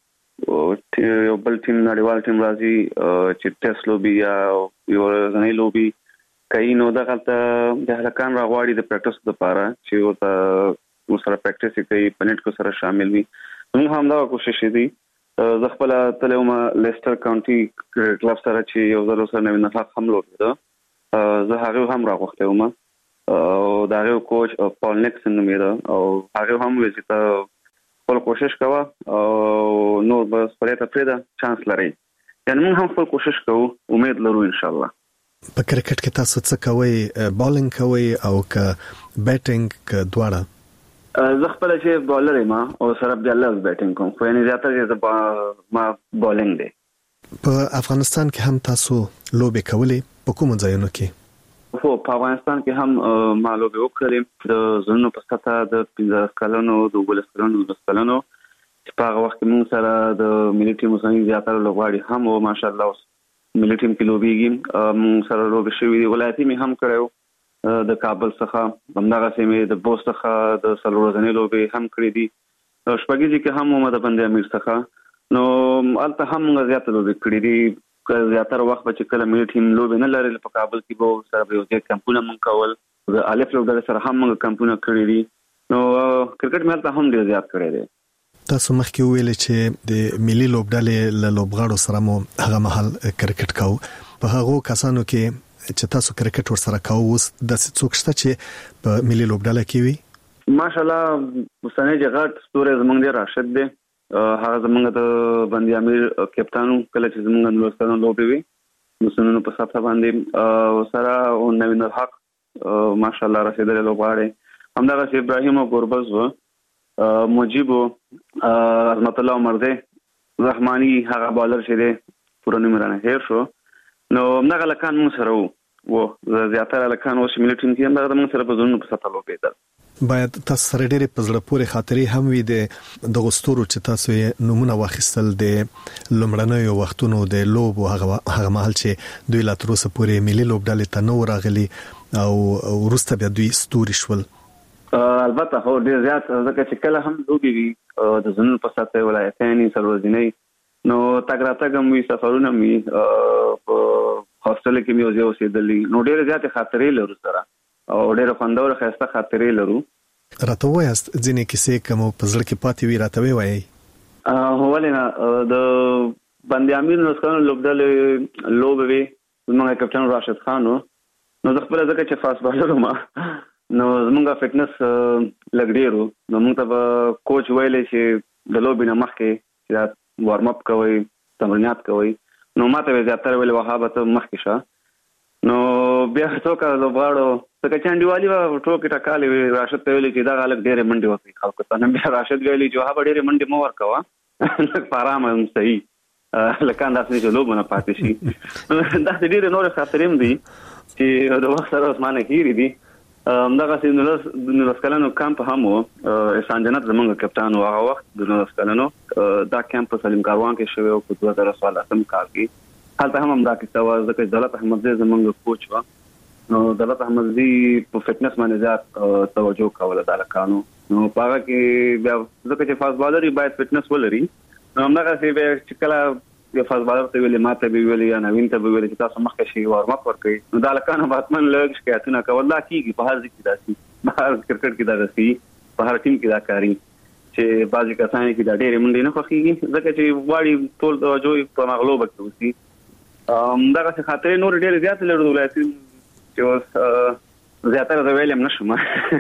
یو بل ټیم نړیوال ټیم راځي چې ټیسټ لوبي یا یو ځنې لوبي کوي، نو دغه ته د هلکان راغواړي د پریکټس لپاره چې ورته ورسره پریکټس کوي، پنيټ کو سره شامل وي. موږ هم دا کوشش دي. زه خپل تلوم لیسټر کاونټي کلب سره چې یو ځل سره نوې نه هم لوبېده، زه هغه هم راغوښتم او دا یو کوچ پال نیکسن نومېده او هغه هم ویل چې خپل کوشش کوه او نو بس پرېته پرېده چانس لري. یعنی موږ هم خپل کوشش کوو، امید لرو ان شاء الله. په کرکټ کې تاسو څه کوئ؟ بالینګ کوئ او که بیټینګ که دواړه؟ زه خپل چې بالر یم او سره بیا لږ بیټینګ کوم، خو یعنی زیاتره چې ما بالینګ دی. په افغانستان کې هم تاسو لوبې کولې؟ په کومو ځایونو کې؟ خو په افغانستان کې هم ما لوبې وکړې د زونو په سطح د پنځه کلونو د ولس کلونو د کلونو چې په هغه وخت کې موږ سره د ملي ټیم سره زیاتره لوبغاړي هم او ماشاءالله ملي ټیم کې لوبېږي. موږ سره لوبې شوې دي، ولایتي مې هم کړو د کابل څخه، همدغه سیمې د بوست څخه د څلور ورځې لوبې هم کړې دي. شپږیزي کې هم د بند امیر څخه، نو البته هم زیات لوبې کړې دي. زیاتره وخت به چې کله ملي ټیم لوبې نه لري په کابل کې به سره به یو ځای کمپونه مونږ کول، د الف لوبډلې سره هم موږ کمپونه کړې دي. نو کرکټ مې هم ډېر زیات کړی دی. تاسو مخکې ویل چې د ملي لوبډلې له لوبغاړو سره مو هغه مهال کرکټ کاوه. په هغه کسانو کې چې تاسو کرکټ ورسره کاوه اوس د څوک شته چې په ملي لوبډله کې وي؟ ماشاءالله حسین جغات ستوره زمونږ دی، راشد دی، هغه زمونږ د بندي امیر کپټانو کله چې زمونږ د لوستانو لوبې وي مسنونو په سطح باندې سره او نوین الحق ماشاءالله رسیدل لوبغاړي، همدغه ابراهیم او ګوربز و، مجيب عظمت الله مرزه رحماني هغه بالر شه دي پوره نمرانه هیر شو. نو همدغه لکان مون سره وو زیاتره لکان اوس ملي ټیم کې همدغه مون سره په زونو په سطح لوبېدل. باید تاسو سره ډېرې په زړه پورې خاطرې هم وي د غستورو چې تاسو یې نمونه واخیستل د لومړنیو وختونو د لوب او هغه هغه محل چې دوی لا تر اوسه پورې ملي لوبډلې ته نو راغلي او ورسته بیا دوی ستوري شول. البته هو ډېر زیات ځکه چې کله هم لوبي وي د زونو په سطح ولایتاني سرورځنی نو تګ راتګ هم وي، سفرونه وي، په هاستل کې مې اوسېدلې، نو ډېر زیات خاطرې لرو سره او ډېر خوندور خسته خاطرې لرو. راته وایست ځینې کیسې کوم په ځل کې پاتې وی راته وایي ا ولنا د باندې امیر نوسکانو لوبډل لوبوي زموږ کپټن راشد خان نو زه خپل ځکه چې فاست بالر ما نو زموږه فټنس لګډیرو نو موږ ته کوچ ویلې چې د لوبې نه مخکې چې وارم اپ کوي تمرینات کوي نو ماته زیاتره ویل وهابه ته مخکې شه نو بیا څوک لوبغاړو څنګه چانډیوالي و ټوکې ټکالې راشد ته ویلي چې دا غلط ډېرې منډي وکړي خلکو ته نن بیا راشد ویلي چې هغه ډېرې منډي مو ورکوه لکه په ارامه هم صحیح لکه انداسې چې لوبونه پاتې شي داسې ډېرې نورې خاطرې هم دي چې د وخت سره عثمان هیري دي همدغسې نولس کلنو کمپ هم و احسان جنت زموږ کپټان و هغه وخت د نولس کلنو دا کمپ په سلیم کاروان کې شوی و په دوه زره څوارلسم کال کې هلته هم همدا کیسه وه ځکه دولت احمدزی زموږ کوچ وه نو دولت احمدزی په فټنس باندې زیات توجه کوله د هلکانو نو په هغه کې بیا ځکه چې فاست بالر باید فټنس ولري نو همدغسې بیا چې کله یو فاست بالر ته ویلې ما ته به ویلې یا نوین ته به ویلې چې تاسو مخکې شئ وارم اپ ورکړئ نو د هلکانو به حتما لږ شکایتونه کول دا کېږي په هر ځای کې داسې په هر کرکټ کې دغسې په هر ټیم کې دا کاري چې بعضې کسان کې دا ډېرې منډې نه خوښېږي ځکه چې غواړي ټول توجه په مغلوبه کې اوسي دغسې خاطرې نور ډېرې زیاتې لرو د ولایتي چې اوس زیاتره زه ویلی هم نه شم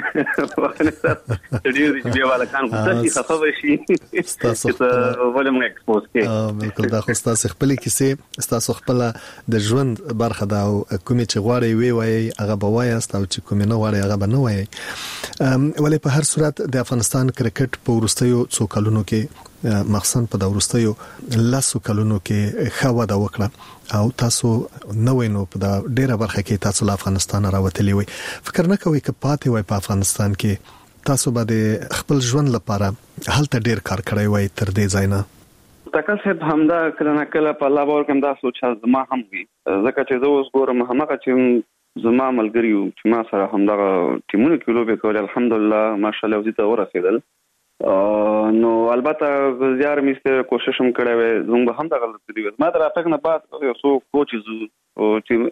ډېر دي چې بیا هلکان غوسه شي خفه به شي چې ته ولې موږ اکسپوز کړې بلکل دا خو ستاسې خپلې کیسې ستاسو خپله د ژوند برخه ده او کومې چې غواړئ ویې وایئ هغه به وایاست او چې کومې نه غواړئ هغه به نه وایئ ولې په هر صورت د افغانستان کرکټ په وروستیو څو کلونو کې مخصوصا په د وروستیو لسو کلونو کې ښه وده وکړه او تاسو نو وینو په د ډیره برخه کې تاسو له افغانستان راوتلی وي فکر نه کوئ چې پاتې وای په افغانستان کې تاسو به د خپل ژوند لپاره هلته ډیر کار کړی وای تر دې ځای نه تکل صاحب همدا کله نه کله په الله باور کوم دا سوچ زما هم وي ځکه چې زه اوس ګورم همغه چې زما ملګری یو چې ما سره همدغه ټیمونه کې لوبې کولې الحمدلله ماشاءالله وزي ته ورسېدل نو البته زیار مې کوشش هم کړی وای زموږ هم دغه لري ما تر اتګ نه بعد یو څو کوچز او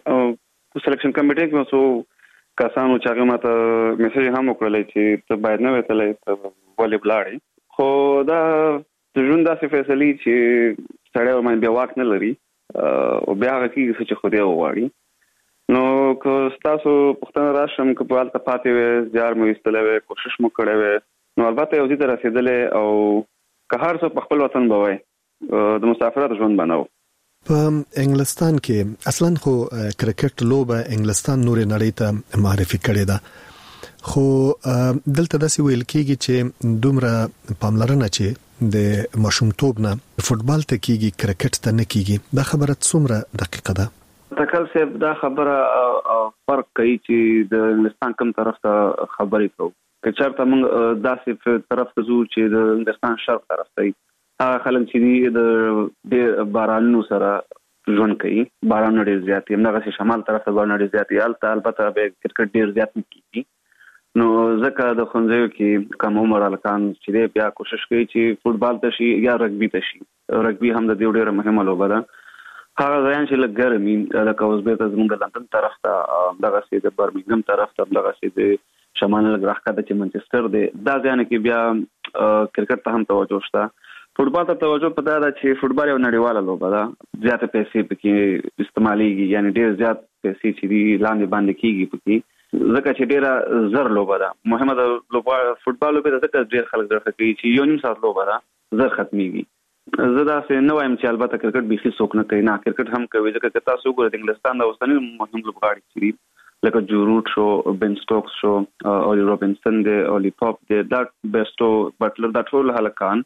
چې سلیکشن کمیټې کې څو کسانو چې هغه ماته میسج هم وکړل چې ته باید نه وتلې ته ولې بلاړې خو دا د ژوند داسې فیصلې چې سړی باندې بیا واک نه لري او بیا هغه کېږي چې خو دې وغواړي نو که تاسو پښتنه راشم که په هلته پاتې وې زیار مو ایستلی وی کوشش مو کړی وی نو البته یو ځای ته رسېدلی او که هر څه په خپل وطن به وای د مسافرت ژوند به نه و په انګلستان کې اصلا خو کرکټ لوبه انګلستان نورې نړۍ ته معرفي کړې ده خو دلته داسې ویل کېږي چې دومره پاملرنه چې د ماشومتوب نه فوټبال ته کېږي کرکټ ته نه کېږي دا خبره څومره دقیقه ده تکل صاحب دا خبره فرق کوي چې د انګلستان کوم طرف ته خبرې کوو که چېرته موږ داسې طرف ته ځو چې د انګلستان شرق طرف ته وي هغه خلک چې دي د ډېر بارانونو سره ژوند کوي بارانونه ډېر زیات دي همدغسې شمال طرف ته بارانونه ډېر زیات دي هلته البته بیا کرکټ ډېر زیات نه کېږي نو ځکه د ښوونځیو کې کم عمر هلکان چې دی بیا کوشش کوي چې فوټبال ته شي یا رګبي ته شي رګبي هم د دې ډېره مهمه لوبه ده هغه ځایان چې لږ ګرم وي لکه اوس بېرته زموږ د لندن طرف ته همدغسې د برمنګم طرف ته همدغسې د شمال لږ راښکته چې منچستر دی دا ځایانو کې بیا کرکټ ته هم توجه شته فوټبال ته توجه په دا ده چې فوټبال یو نړیواله لوبه ده زیاته پیسې پکې استعمالیږي یعنی ډېر زیات پیسې چې دي لاندې باندې کېږي پکې ځکه چې ډېره زر لوبه ده مهمه ده لوبه فوټبال لوبې ته ځکه ډېر خلک درخه کوي چې یو نیم ساعت لوبه ده زر ختمېږي زه داسې نه وایم چې البته کرکټ بیخي څوک نه کوي نه کرکټ هم کوي ځکه که تاسو وګورئ د انګلستان د اوسني مهم لوبغاړي چې دي لکه جو روټ شو بن سټوکس شو اولی روبنسن دی اولی پاپ دی دا بیسټو بټلر دا ټول هلکان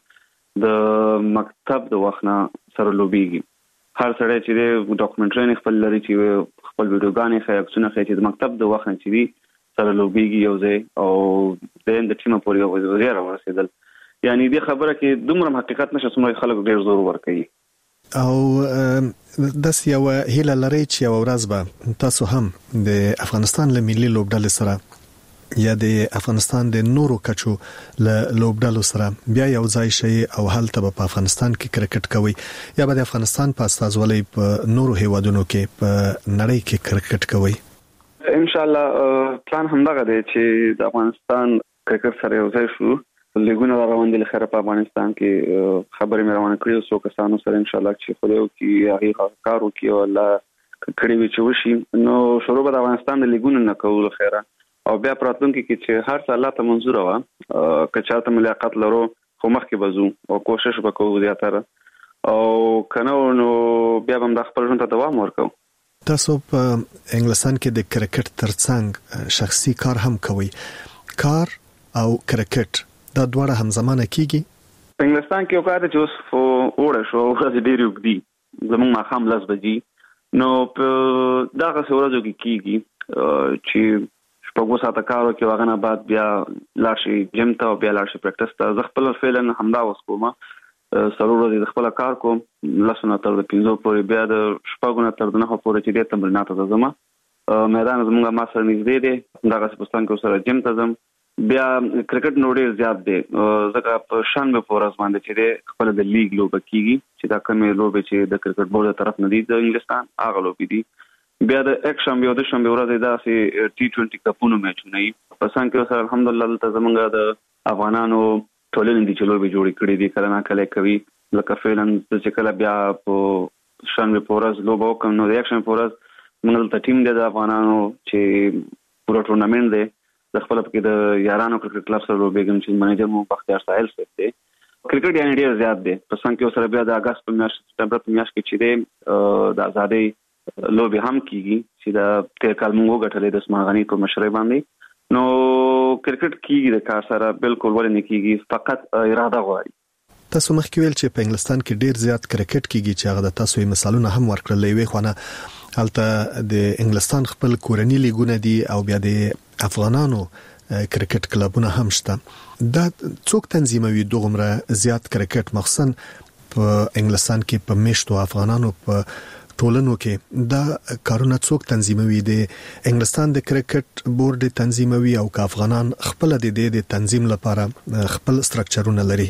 د مکتب د وخت نه سره لوبېږي هر سړی چې دی ډاکومنټري خپل لري چې خپل ویډیوګانې ښایي عکسونه ښایي چې د مکتب د وخت نه چې دي سره لوبېږي یو ځای او د د ټیمه پورې یو ځای راورسېدل یعنی دې خبره کې دومره حقیقت نشه څومره خلک ډېر زور ورکوي او داس یو هیله لري چې یو ورځ به تاسو هم د افغانستان له ملي لوبډلې سره یا د افغانستان د نورو کچو له لوبډلو سره بیا یو ځای شي او هلته په افغانستان کې کرکټ کوي یا به د افغانستان په استازولۍ په نورو هیوادونو کې په نړۍ کې کرکټ کوي ان شاء الله پلان همدغه دی چې د افغانستان کرکټ سره یو ځای شو لیګونه روان دي لخر په افغانستان کې خبرې مې روانه کړې سو کسانو سره ان شاء الله چې خو یو کې هغه کارو کې ولا کړي وي چې وشي نو شروع به افغانستان د لیګونو نه کول خیره او بیا پراتونکو کې چې هر څه الله ته منزور و کچاته ملاقات لرو خو مخکې بزو او کوشش وکړو زیاتره او کنه نو بیا هم د خپل ژوند ته دوام ورکو. تاسو په انګلستان کې د کرکټ ترڅنګ شخصي کار هم کوي. کار او کرکټ دا دواړه همزمانه کیږي؟ په انګلستان کې یو کار چې اوس په اوړه شو ورځ ډېر وګدي زموږ ماښام لس بجې نو په دغه ورځو کې کیږي چې شپږ ساعته کارو کې واغنه بعد بیا لاړ شي جیم ته او بیا لاړ شي پریکټس ته. زه خپل فعلا همدا اوس کوم سرور ورځې خپل کار کوم لسونه تر پنځو پورې بیا د شپږونه تر نه پورې چې د تمرینات ته ځم. میدان زموږ ما سره نږدې دی دغه سپستان کې سره جیم ته ځم. بیا کرکټ نو ډېر زیات دی ځکه په شنبه په ورځ باندې چې خپل د لیګ لوبه کیږي چې دا کومې لوبه چې د کرکټ بورډ طرف نه دی د انګلستان هغه لوبې دي. بیا د یک شنبه او د شنبه ورځ دا سي ټي ټوئنټي کپونو میچونه وي په څنګه کې سره الحمدلله ته زمونږ د افغانانو ټولنې دي چې لوبې جوړې کړې دي کله نه کله کوي لکه فعلا چې کله بیا په شنبه په ورځ لوبه وکم نو د یک شنبه په ورځ موږ ته ټیم دی د افغانانو چې پوره ټورنمنت دی د خپل په د یارانو کرکټ کلب سره لوبېږم چې منیجر مو بختیار ساحل صاحب دی. کرکټ یعنی ډېر زیات دی په څنګه کې سره بیا د اگست په میاشت سپتمبر په میاشت کې چې دی د آزادۍ لوبې هم کیږي چې د تیر کال موږ غټلې د اسمان غنی په مشرۍ باندې نو کرکټ کیږي د کار سره بالکل ولې نه کیږي فقط اراده غواړي. تاسو مخکې ویل چې په انګلستان کې ډیر زیات کرکټ کیږي چې هغه د تاسو یې مثالونه هم ورکړل وی خو نه هلته د انګلستان خپل کورنی لیګونه دي او بیا د افغانانو کرکټ کلبونه هم شته. دا څوک تنظیموي دومره زیات کرکټ مخصوصا په انګلستان کې په میشتو افغانانو په ټولنو کې دا کارونه څوک تنظیموي؟ د انګلستان د کرکټ بورډ تنظیموي او که افغانان خپل د دې د تنظیم لپاره خپل سټرکچرونه لري؟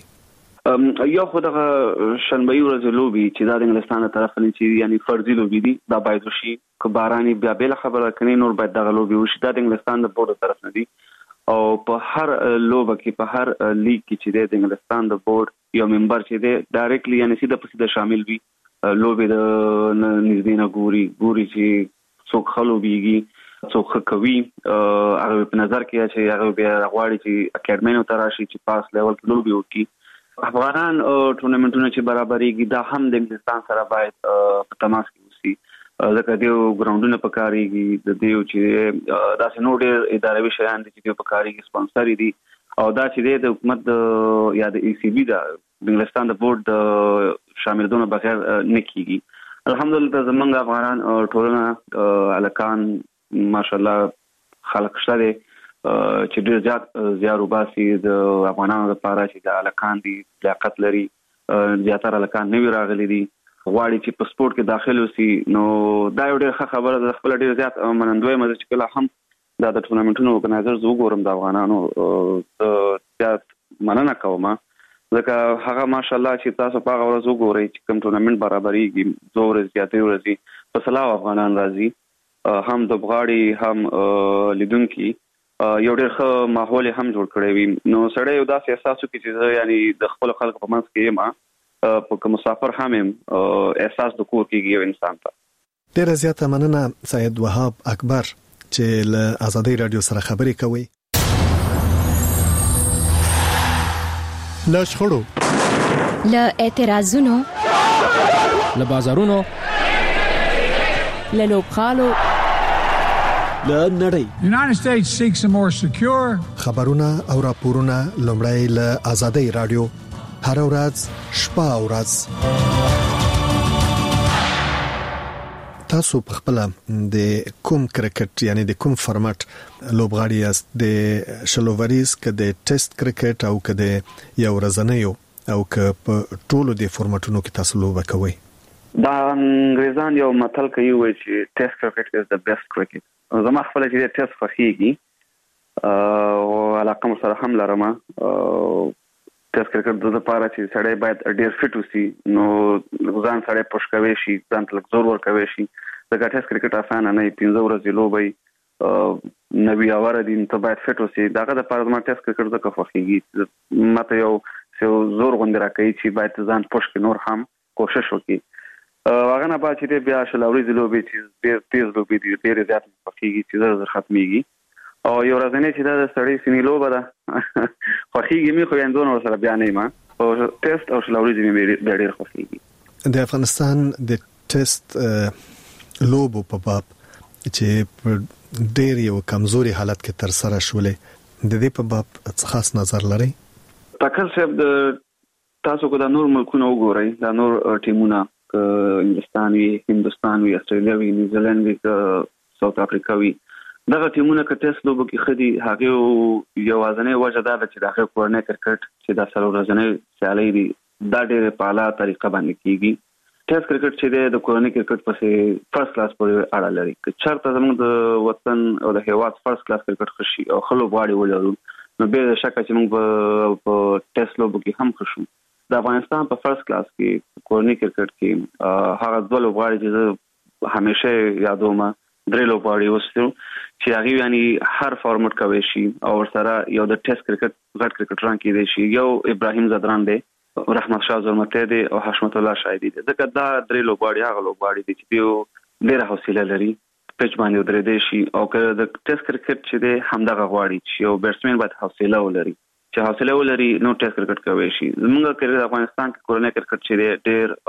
یو خو دغه شنبهي ورځ لوبي چې د انګلستان طرف نه چې یعنی فرضي لوبي دي دا باید وشي که باراني بیا بل خبره کني نور باید دغه لوبي وشي د انګلستان د بورډ طرف نه دي او په هر لوبه کې په هر لیګ کې چې د انګلستان د بورډ یو ممبر چې دی ډایرکټلی یعنی سیده په سیده شامل وي لوبي د نږدې نه ګوري ګوري چې څوک خلوبيږي څوک کوي هغه په نظر کې چې هغه بیا غواړي چې اکیډمینو تراشي چې پاس لیول کې لوبي وکړي. افغانان ټورنمنټونه چې برابرېږي دا هم د انګلستان سره باید په تماس کې وسی ځکه دیو ګراوندونه پکاريږي د دیو چې دا سينو ډېر اداري شیان دي چې په کاریږي سپانسري دي او دا چې د حکومت یا د ای سی بي دا د انګلستان د بورډ شاملونه بغیر نه کیږي. الحمدلله زمونږ افغانان ټولنه الکان ماشاءالله خلق شته چې ډېر زیات زیار وباسي د افغانانو لپاره چې د الکان دي لیاقت لري زیاتره الکان نوی راغلي دي غواړي چې په سپورت کې داخل وسی نو دا یو ډېر ښه خبره ده. خپل ډېر زیات منندوی مده چې کله هم دا د ټورنمنټونو اورګنایزر زو ګورم د افغانانو زیات مننه کوم ځکه هغه ماشاءالله چې تاسو په هغه ورځ وګورئ چې کوم ټورنمنت برابرېږي زو ورځ زیاتې ورځي په سلاو افغانان راځي هم د بغاړي هم لیدونکي یو ډېر ښه ماحول هم جوړ کړی وي نو سړی یو داسې احساس وکړي چې یعنی د خپل خلکو په منځ کې یم په مسافر هم یم احساس د کور کېږي یو انسان ته. ډېره زیاته مننه سید وهاب اکبر چې له آزادۍ رادیو سره خبرې کوي. له شخړو له اعتراضونو له بازارونو له لوبخالو له نړۍ The United States seeks a more secure خبرونه او راپورونه لومړی له آزادۍ رادیو هر ورځ شپه او ورځ. تاسو په خپل د کوم کرکټ یعنی د کوم فارمټ لوبغاړي یاست؟ د شلووریز که د ټیسټ کرکټ او که د یو ورځنیو او که په ټولو د فارمټونو کې تاسو لوبه کوئ؟ دا انګریزان یو متل کوي وایي چې ټیسټ کرکټ از د بیسټ کرکټ. زما خپل چې د ټیسټ خوښیږي او علاقه سره هم لرم. ټیسټ کرکټ د لپاره چې سړی باید ډېر فټ وسی نو ځان سړی پوش کوي شي ځان تل زور ور کوي شي ځکه ټیسټ کرکټ اسانه نه پنځه ورځې لوبي نبی اور دین ته باید فټ اوسې دغه د پاره ما ټیسټ کرکټ د کفخېږي ماته یو څو زور غونډه راکړي چې باید ځان پوښ کې نور هم کوشش وکړي هغه نه باید چې بیا شلوري زلوبي چې ډېر تیز لوبي دي ډېر زیات کفخېږي چې زر زر ختميږي او یو ورځ نه چې دا سړی سینې لوبه ده خوخېږي می خو یندون سره بیا نه ما او ټیسټ او شلوري زمي ډېر خوخېږي د افغانستان د ټیسټ لوبو په باب چې ډېر یو کمزوري حالت کې تر سره شولې د دې په باب خاص نظر لري تکل صاحب د تاسو کو د نور ملکونو وګورئ د نور ټیمونه انګلستان وی هندستان وی استرالیا وی نیوزیلند وی ساوث افریقا وی دغه ټیمونه که ټیسټ لوبو کې خدي هغه یو ځنې وجه دا چې داخله کورنۍ کرکټ چې د سره ورځنې سیالي دي دا ډېر په اعلی طریقه باندې کیږي ټیسټ کرکټ چې د کورنۍ کرکټ پسې فرست کلاس پورې اړه لري که چېرته زموږ د وطن او د هیواد فرست کلاس کرکټ خشي او خلک غواړي ولرو نو به شکه چې موږ په ټیسټ لوبو کې هم خوشو د افغانستان په فرست کلاس کې کورنۍ کرکټ کې هغه ډول غواړي چې همیشه یادوم درې لوبغاړي وستو چې هغه یعنی هر فارمټ کوي شي او سره یو د ټیسټ کرکټ غټ کرکټران کې دی شي یو ابراهیم زدران دی رحمت شاه زرمته دی او حشمت الله شایدی دی ځکه دا درې لوبغاړي هغه لوبغاړي دي چې دیو ډېر حوصله لري پچ باندې درې دی شي او که د ټیسټ کرکټ چې دی همدغه غواړي چې یو بیټسمن باید حوصله ولري چې حوصله ولري نو ټیسټ کرکټ کوي شي زموږ کې د افغانستان کې کورنۍ کرکټ چې دی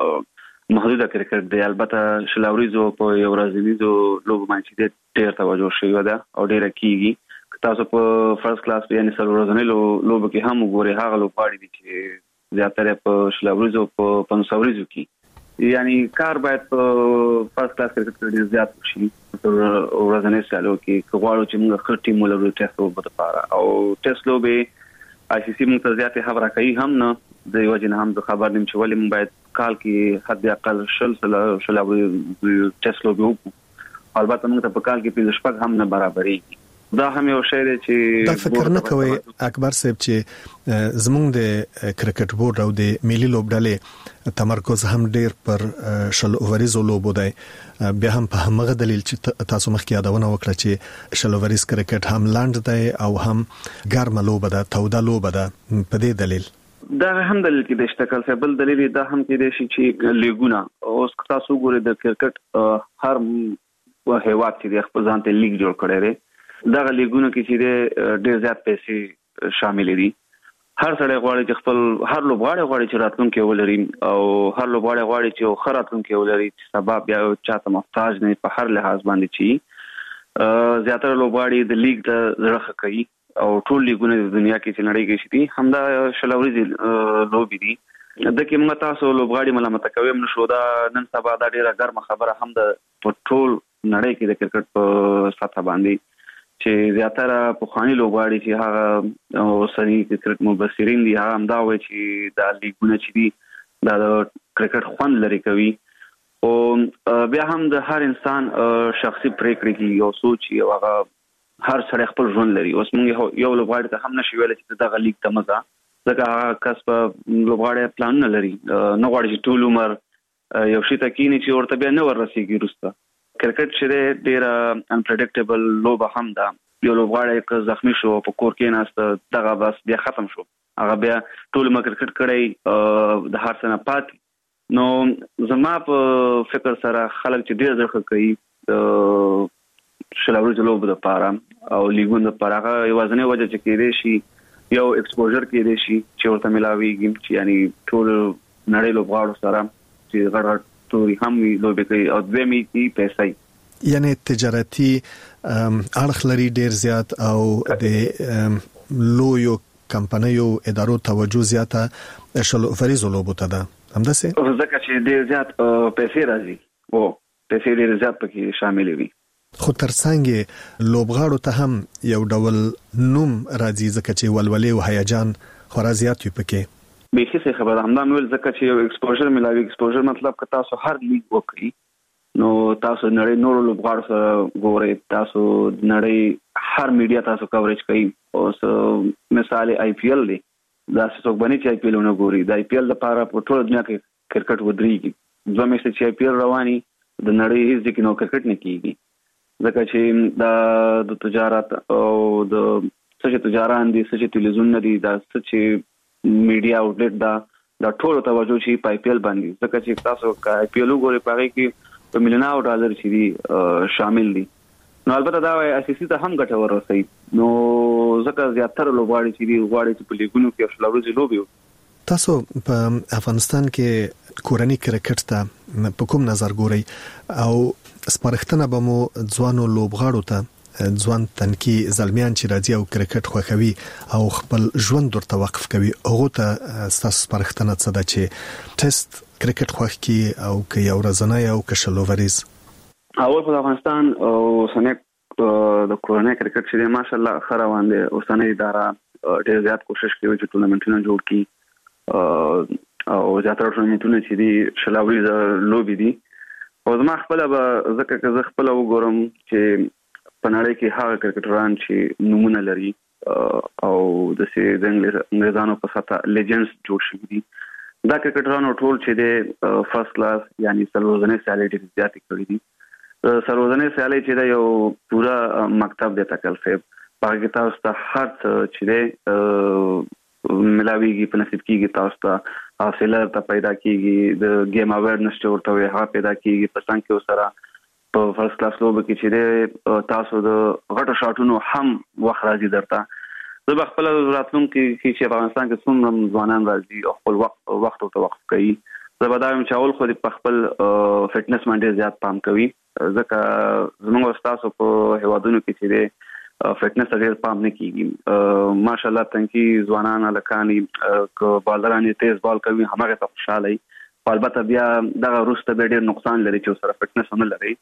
ډېر محدود کرکټ دی البته شلاوریزو په یو ورځنیزو لوبو باندې ډېر توجه شوی دا او ډېر کیږي تاسو په فرست کلاس یعنی سل ورځنی لوبو کې هم وګورئ هغه لوبغاړي دي چې زیاتره په شلاوریزو په پنځاوریزو کې یعنی کار باید په فرست کلاس کرکټ کې زیات شي تر ورځنی سالو کې کوغواړو چې موږ خپل ټیم ولرو ټیسټ لوبه لپاره او ټیسټ لوبه آی سی سی موږ ته زیاتې خبره کوي هم نه د یو جن هم د خبر نیم چې ولې موږ باید کال کې حد اقل شل شلاوری ټیسټ لوبه وکړو البته موږ ته په کال کې په شپږ هم نه برابرېږي دا هم یو شی دی چې دا فکر نه کوي اکبر صاحب چې زمونږ د کرکټ بورډ او د ملي لوبډلې تمرکز هم ډیر پر شل اووریز لوبو دی بیا هم په همغه دلیل چې تاسو مخکې یادونه وکړه چې شل اووریز کرکټ هم لاند دی او هم ګرمه لوبه ده توده لوبه ده په دې دلیل دا هم دلیل کې د اشتکل څه بل دلیل دا هم کې دی چې لیګونه اوس تاسو ګورئ د کرکټ هر هیواد چې خپل ځان ته لیګ جوړ کړی دی دغه لیګونو کې چې ډېر زیات پیسې شامل دي هر سړی غواړي چې خپل هر لوبغاړی غواړي چې راتلونکي ولري او هر لوبغاړی غواړي چې خر راتلونکي ولري چې سبب یا چاته محتاج نه په هر لحاظ باندې چی زیاتره لوبغاړي د لیګ ته زړه کوي او ټول لیګونه د دنیا کې چې نړۍ کې شي همدا شلوري لوبي دي د کې موږ تاسو لوبغاړي ملامت کوي نو دا نن سبا دا ډیره ګرمه خبره هم د ټول نړۍ کې د کرکټ په سطح باندې چې زیاتره په خواني لوبغاړي چې هغه اوسنی کرکټ مبصرین دي هغه هم دا وایي چې دا لیګونه چې دي دا د کرکټ خوند لري کوي او بیا هم د هر انسان شخصي پریکړې کې یو سوچ یو هغه هر سړی خپل ژوند لري اوس موږ یو لوبغاړي ته هم نشو ویل چې دغه لیګ ته مزه ځکه هغه کس په لوبغاړي پلان نه لري نه غواړي چې ټول عمر یو شي ته کینی چې ورته بیا نه ورسیږي وروسته کرکټ چې ډېر انپریډکټیبل لوبه هم ده یو لوبغاړی که زخمی شو په کور کې ناست دغه بس بیا ختم شو هغه بیا ټول ما کرکټ کړی د هر څه نه پات نو زما په فکر سره خلک چې ډېر ځخه کوي شلاوري لوبه لپاره او لیګون لپاره هغه یوازنی وجه چې کېدې شي یو ایکسپوژر کېدې شي چې ورته ملاويږي چې یعنی ټول نړۍ لوبغاړو سره چې غړ توري هم لوبي کوي او دوی کی پیسې یعنی تجارتي اړخ لري ډیر زیات او د لویو کمپنیو ادارو توجه زیاته شل فریزو لوبو ته ده همداسه ځکه چې ډیر زیات پیسې راځي او پیسې ډیر زیات پکې شامل وي خو ترڅنګ لوبغاړو ته هم یو ډول نوم راځي ځکه چې ولولې او هیجان خورا زیات وي پکې به هیڅ خبره همدا مول ځکه چې یو ایکسپوژر ملاوي ایکسپوژر مطلب که تاسو هر لیګ وکړي نو تاسو نړۍ نور لوبغاړو سره ګورئ تاسو نړۍ هر میډیا تاسو کوریج کوي اوس مثال آی پی ایل دی دا څوک باندې چې آی پی ایل نه ګوري د آی پی ایل لپاره په ټول دنیا کې کرکټ ودرېږي دوه میاشتې چې آی پی ایل رواني د نړۍ هیڅ ځکه نو کرکټ نه کیږي ځکه چې د تجارت او د څه تجاران دي څه تلویزیون دي دا څه میډیا اوټلټ دا دا ټول توجه شي په آی پی ایل باندې ځکه چې تاسو کا آی پی ایل وګورئ پاره کې په میلیونو ډالر چې دي شامل دي نو البته دا اساسي ته هم ګټور رسي نو ځکه زیاتره لوبغاړي چې دي غواړي چې په لیګونو کې شلوري لوبي تاسو په افغانستان کې کورنۍ کرکټ ته په کوم نظر ګورئ او سپارښتنه به مو ځوانو لوبغاړو ته ځوان تنکی زلمیان چې راځي او کرکټ خوښوي او خپل ژوند ورته وقف کوي هغه ته تاسو سپارښتنه څه ده چې ټیسټ کرکټ خوښ کی او که یو ورځنی او که شلووریز اول په افغانستان او سنه د کورنۍ کرکټ چې ماشاءالله خروان دي او سنه اداره ډېر زیات کوشش کوي چې ټورنمنټونه جوړ کړي او زیاتره ټورنمنټونه چې دي شلووریز لوبي دي او زما خپل به ځکه که زه خپل وګورم چې په نړۍ کې هغه کرکټران چې نمونه لري او د سي د انګلیزانو په ساته لیجنډز جوړ شوي دي دا کرکټران ټول چې د فرست کلاس یعنی سلوزنې سیالي ډېر زیات کړی دي سلوزنې سیالي چې دا یو پورا مکتب دی تکل صاحب هغه تاسو ته هر څه چې دی ملاویږي په نصیب کېږي تاسو ته حاصله ته پیدا کېږي د گیم اویرنس چې ورته وي هغه پیدا کېږي په څنګه کې سره په فرست کلاس لوب کې چې تاسو د غټو شاټونو هم وخت راځي درته زه خپل راتلونکو کې چې افغانستان کې څومره ځوانان راځي او خپل وخت وخت او توقف کوي زه به دا هم چاول خو د خپل فټنس باندې زیات پام کوي ځکه زموږ تاسو په هوادونو کې چې د فټنس ډېر پام نه کیږي ماشاءالله تنکی ځوانان لکاني ک بالران تیز بال کوي هغه ته خوشاله البته بیا دغه روسته به ډېر نقصان لري چې سره فټنس هم لري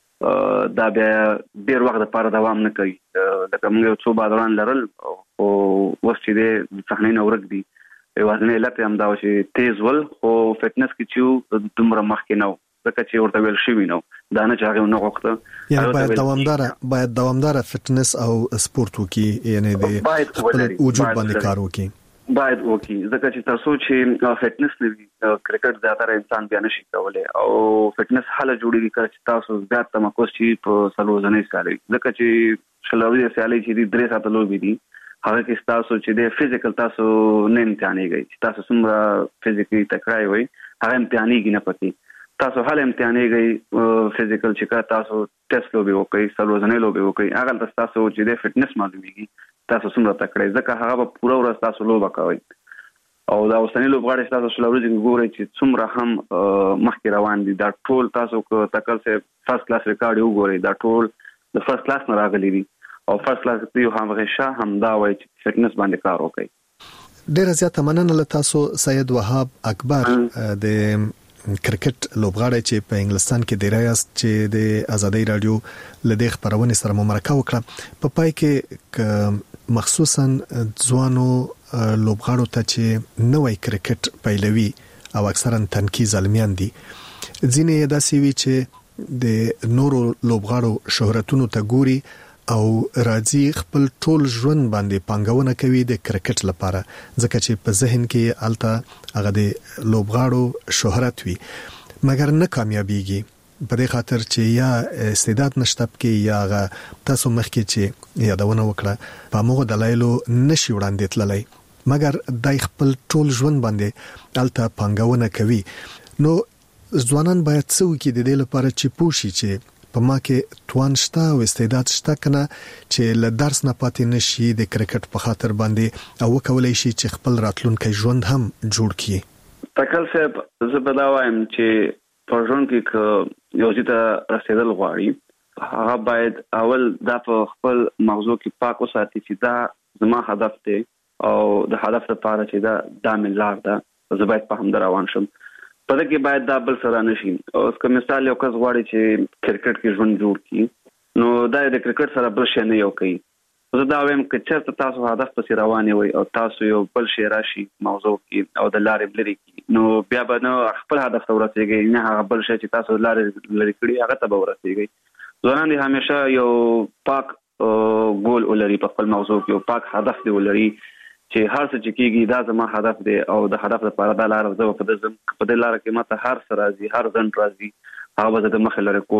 دا بیا ډیر وخت لپاره دوام نه کوي لکه موږ څو بادران لرل او وس چې د صحنې نه ورګ دي وزن یې لته هم دا چې تیز ول او فټنس کې چې دومره مخ کې نو ځکه چې ورته ویل شي نو دا نه چاغه نه وخته یعنی باید دوامدار باید دوامدار فټنس او سپورت وکي یعنی د وجود باندې کار وکي باید وکي ځکه چې تاسو چې فټنس لري کرکټ زیاتره انسان بیا نشي کولای او فټنس حاله جوړیږي چې تاسو زیات تمرکز شي په سلوزنې سالي ځکه چې شلوي سالي چې د درې ساتلو بي دي هغه کې تاسو چې د فزیکل تاسو نه امتحانيږي چې تاسو څومره فزیکلی تکړه وي هغه امتحانيږي نه پتی تاسو حاله امتحانيږي فزیکل چې تاسو ټیسټ لوبي وکړي سلوزنې لوبي وکړي هغه تاسو چې د فټنس معلومیږي تاسو څومره تکړه ځکه هغه په پوره ورځ تاسو لوبه کوي او دا اوسنی لوبغاړي تاسو شلوري ګورئ چې څومره هم مخکې روان دي دا ټول تاسو کو تکل سه فرست کلاس ریکارډ وګورئ دا ټول د فرست کلاس نه راغلي دي او فرست کلاس په هم غشا هم دا وایي چې فټنس باندې کار وکړي ډیر زیات مننه له تاسو سید وهاب اکبر د کرکټ لوبغاړی چې په انګلستان کې دی راست چې د ازادي رادیو لدې خبرونه سره مرکه وکړه په پای کې مخصوصا ځوانو لوبغاړو ته چې نوې کرکټ پیلوي او اکثرا تنکی زلمیان دي ځینې داسې وی چې د نورو لوبغاړو شهرتونو ته ګوري او راځي خپل ټول ژوند باندې پانګونه کوي د کرکټ لپاره ځکه چې په ذهن کې الته هغه د لوبغاړو شهرت وي مګر نه کامیابیږي په دې خاطر چې یا استعداد نشته کې یا هغه تاسو مخکې چې یادونه وکړه په موږ دلایلو نشي وړاندې تللی مګر دای خپل ټول ژوند باندې الته پانګونه کوي نو ځوانان باید څه وکړي د دې لپاره چې پوښي چې په ما کې توان شته او استعداد شته کنه چې له درس نه پاتې نشي د کرکټ په خاطر باندې او کولای شي چې خپل راتلونکي ژوند هم جوړ کړي تکل صاحب زه به دا وایم چې په ژوند کې یو ځای ته رسیدل غواړي هغه باید اول دا په خپل مغزو کې پاک وساتي چې دا زما هدف دی او د هدف لپاره چې دا د ملار ده زه باید په هم روان شم په دې کې باید دا بل سره نشي اوس کوم مثال یو کس غواړي چې کرکټ کې ژوند جوړ کړي نو دا د کرکټ سره بل شي نه یو کوي زه دا وایم چې چېرته تاسو هدف پسې روان وي او تاسو یو بل شي راشي موضوع کې او د لارې لري کې نو بیا به نو خپل هدف ته ورسیږي نه هغه بل شي چې تاسو لارې لري کړی هغه ته به ورسیږي ځوانان دي همیشه یو پاک ګول ولري په خپل موضوع کې یو پاک هدف دی ولري چې هر څه چې کیږي دا زما هدف دی او د هدف لپاره دا لار زه په دې په دې لار کې ماته هر سره راځي هر ځن راځي هغه به د مخ لري کوم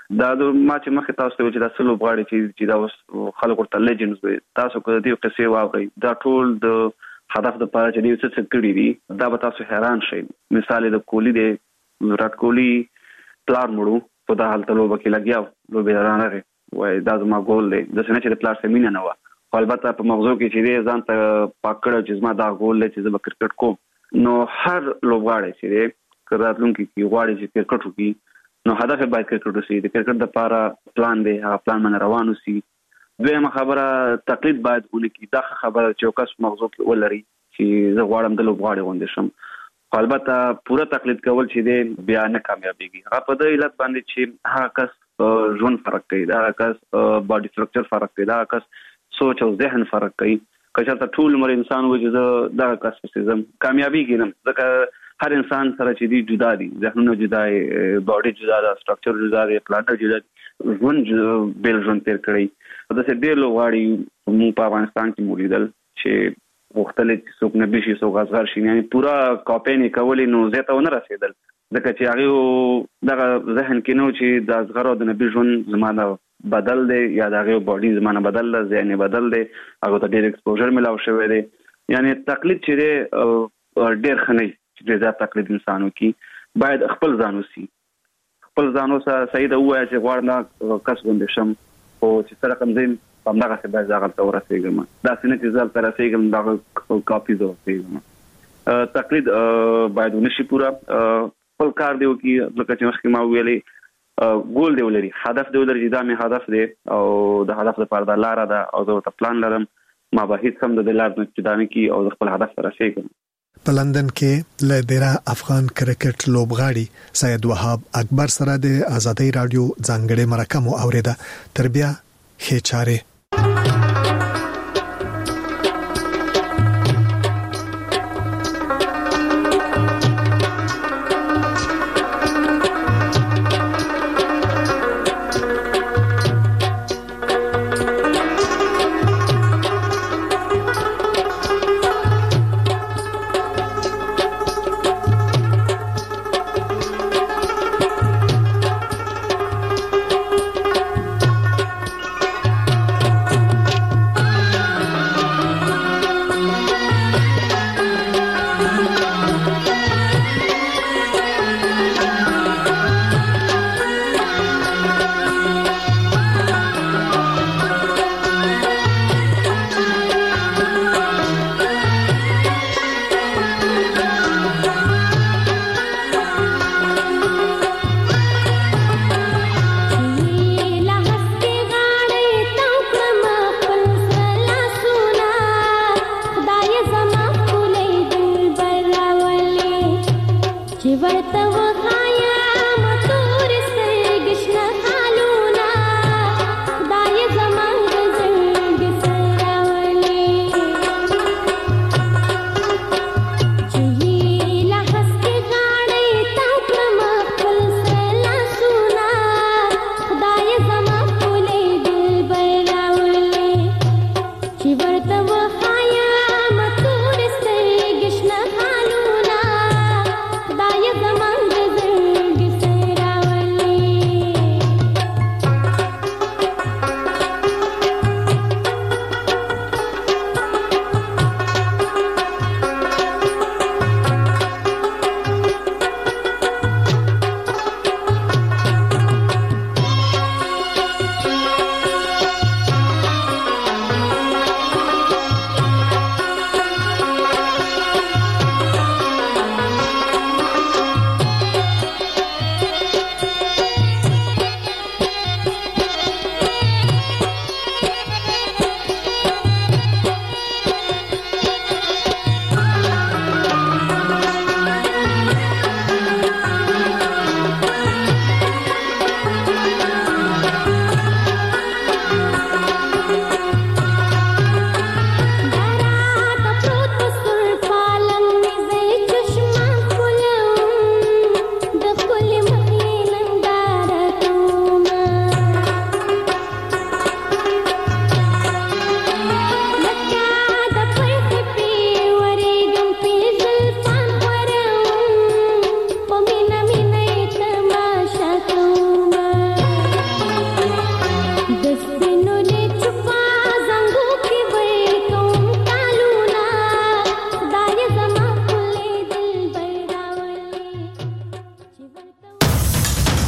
دا ما چې مخه تاسو ته چې دا سلو غواړي چې چې دا خلک ورته لیجنډز وي تاسو کو دې قصې واورئ دا ټول د هدف د پاره چې دې څه څه کړی دي دا به تاسو حیران شئ. مثال د کولی د وراټ کولی پلان مړو په دا حالت لوبه کې لګیاو لوبه رانغه وای دا زما ګول دی د سنه چې د پلان سمینه نه و البته په مغزو کې چې دې ځان ته پاکړه چې زما دا ګول دی چې زما کرکټ کوم نو هر لوبغاړی چې کړهتلونکو کې غواړي چې کرکټ وکړي نو هدف باید کرکټ وسی د کرکټ لپاره پلان دی هغه پلان من روان وسی. دویمه خبره تقلید باید ونکړي دا خبره چې اوکس مغزو کې ولري چې زه غواړم د لوبغاړي غوندې شم البته پوره تقلید کول چې دی بیا نه کامیابیږي. هغه په دې علت باندې چې هغه کس ژوند فرق کوي دا کس باډي سټرکچر فرق کوي دا کس سوچ او ذهن فرق کوي که چېرته ټول عمر انسان و چې دا کس پسې کامیابیږي نه ځکه هر انسان سره چې دی جدا دي ذهنونه جدا دي باډي جدا ده سټرکچر جدا دی پلان جدا دی ژوند بیل ژوند تیر کړی دا څه ډېر لوغاړي مو په افغانستان کې مولیدل چې مختلف څوک نه بشي څوک اصغر شي یعنی پورا کاپی نه کولې نو زه ته نه رسیدل ځکه چې هغه دغه ذهن کې نو چې د اصغر او د نبی ژوند زمانه بدل دی یا دغه باډي زمانه بدل دی ذهن بدل دی هغه ته ډېر ایکسپوژر ملاو شوی دی یعنی تقلید چې دی ډېر خنۍ چې دا تقلید انسانو کې باید خپل ځان وسی خپل ځان وسه سید وایي چې غواړم کس غوندې شم او چې سره کوم ځین په دغه څه باید ځاګل تور رسېږم دا سینه چې ځل تر رسېږم دا کاپی زو رسېږم تقلید باید ونشي پورا خپل کار دیو کې لکه چې مخکې ما ویلې ګول دی ولري هدف دی ولري دا مې هدف دی او د هدف لپاره د لار ده او د پلان لرم ما به هیڅ هم د لار نه چدانه کی او خپل هدف سره رسېږم. په لندن کې له ډیره افغان کرکټ لوبغاړي سید وهاب اکبر سره د ازادي رادیو ځانګړي مرکه مو اوریده تربیه خېچاره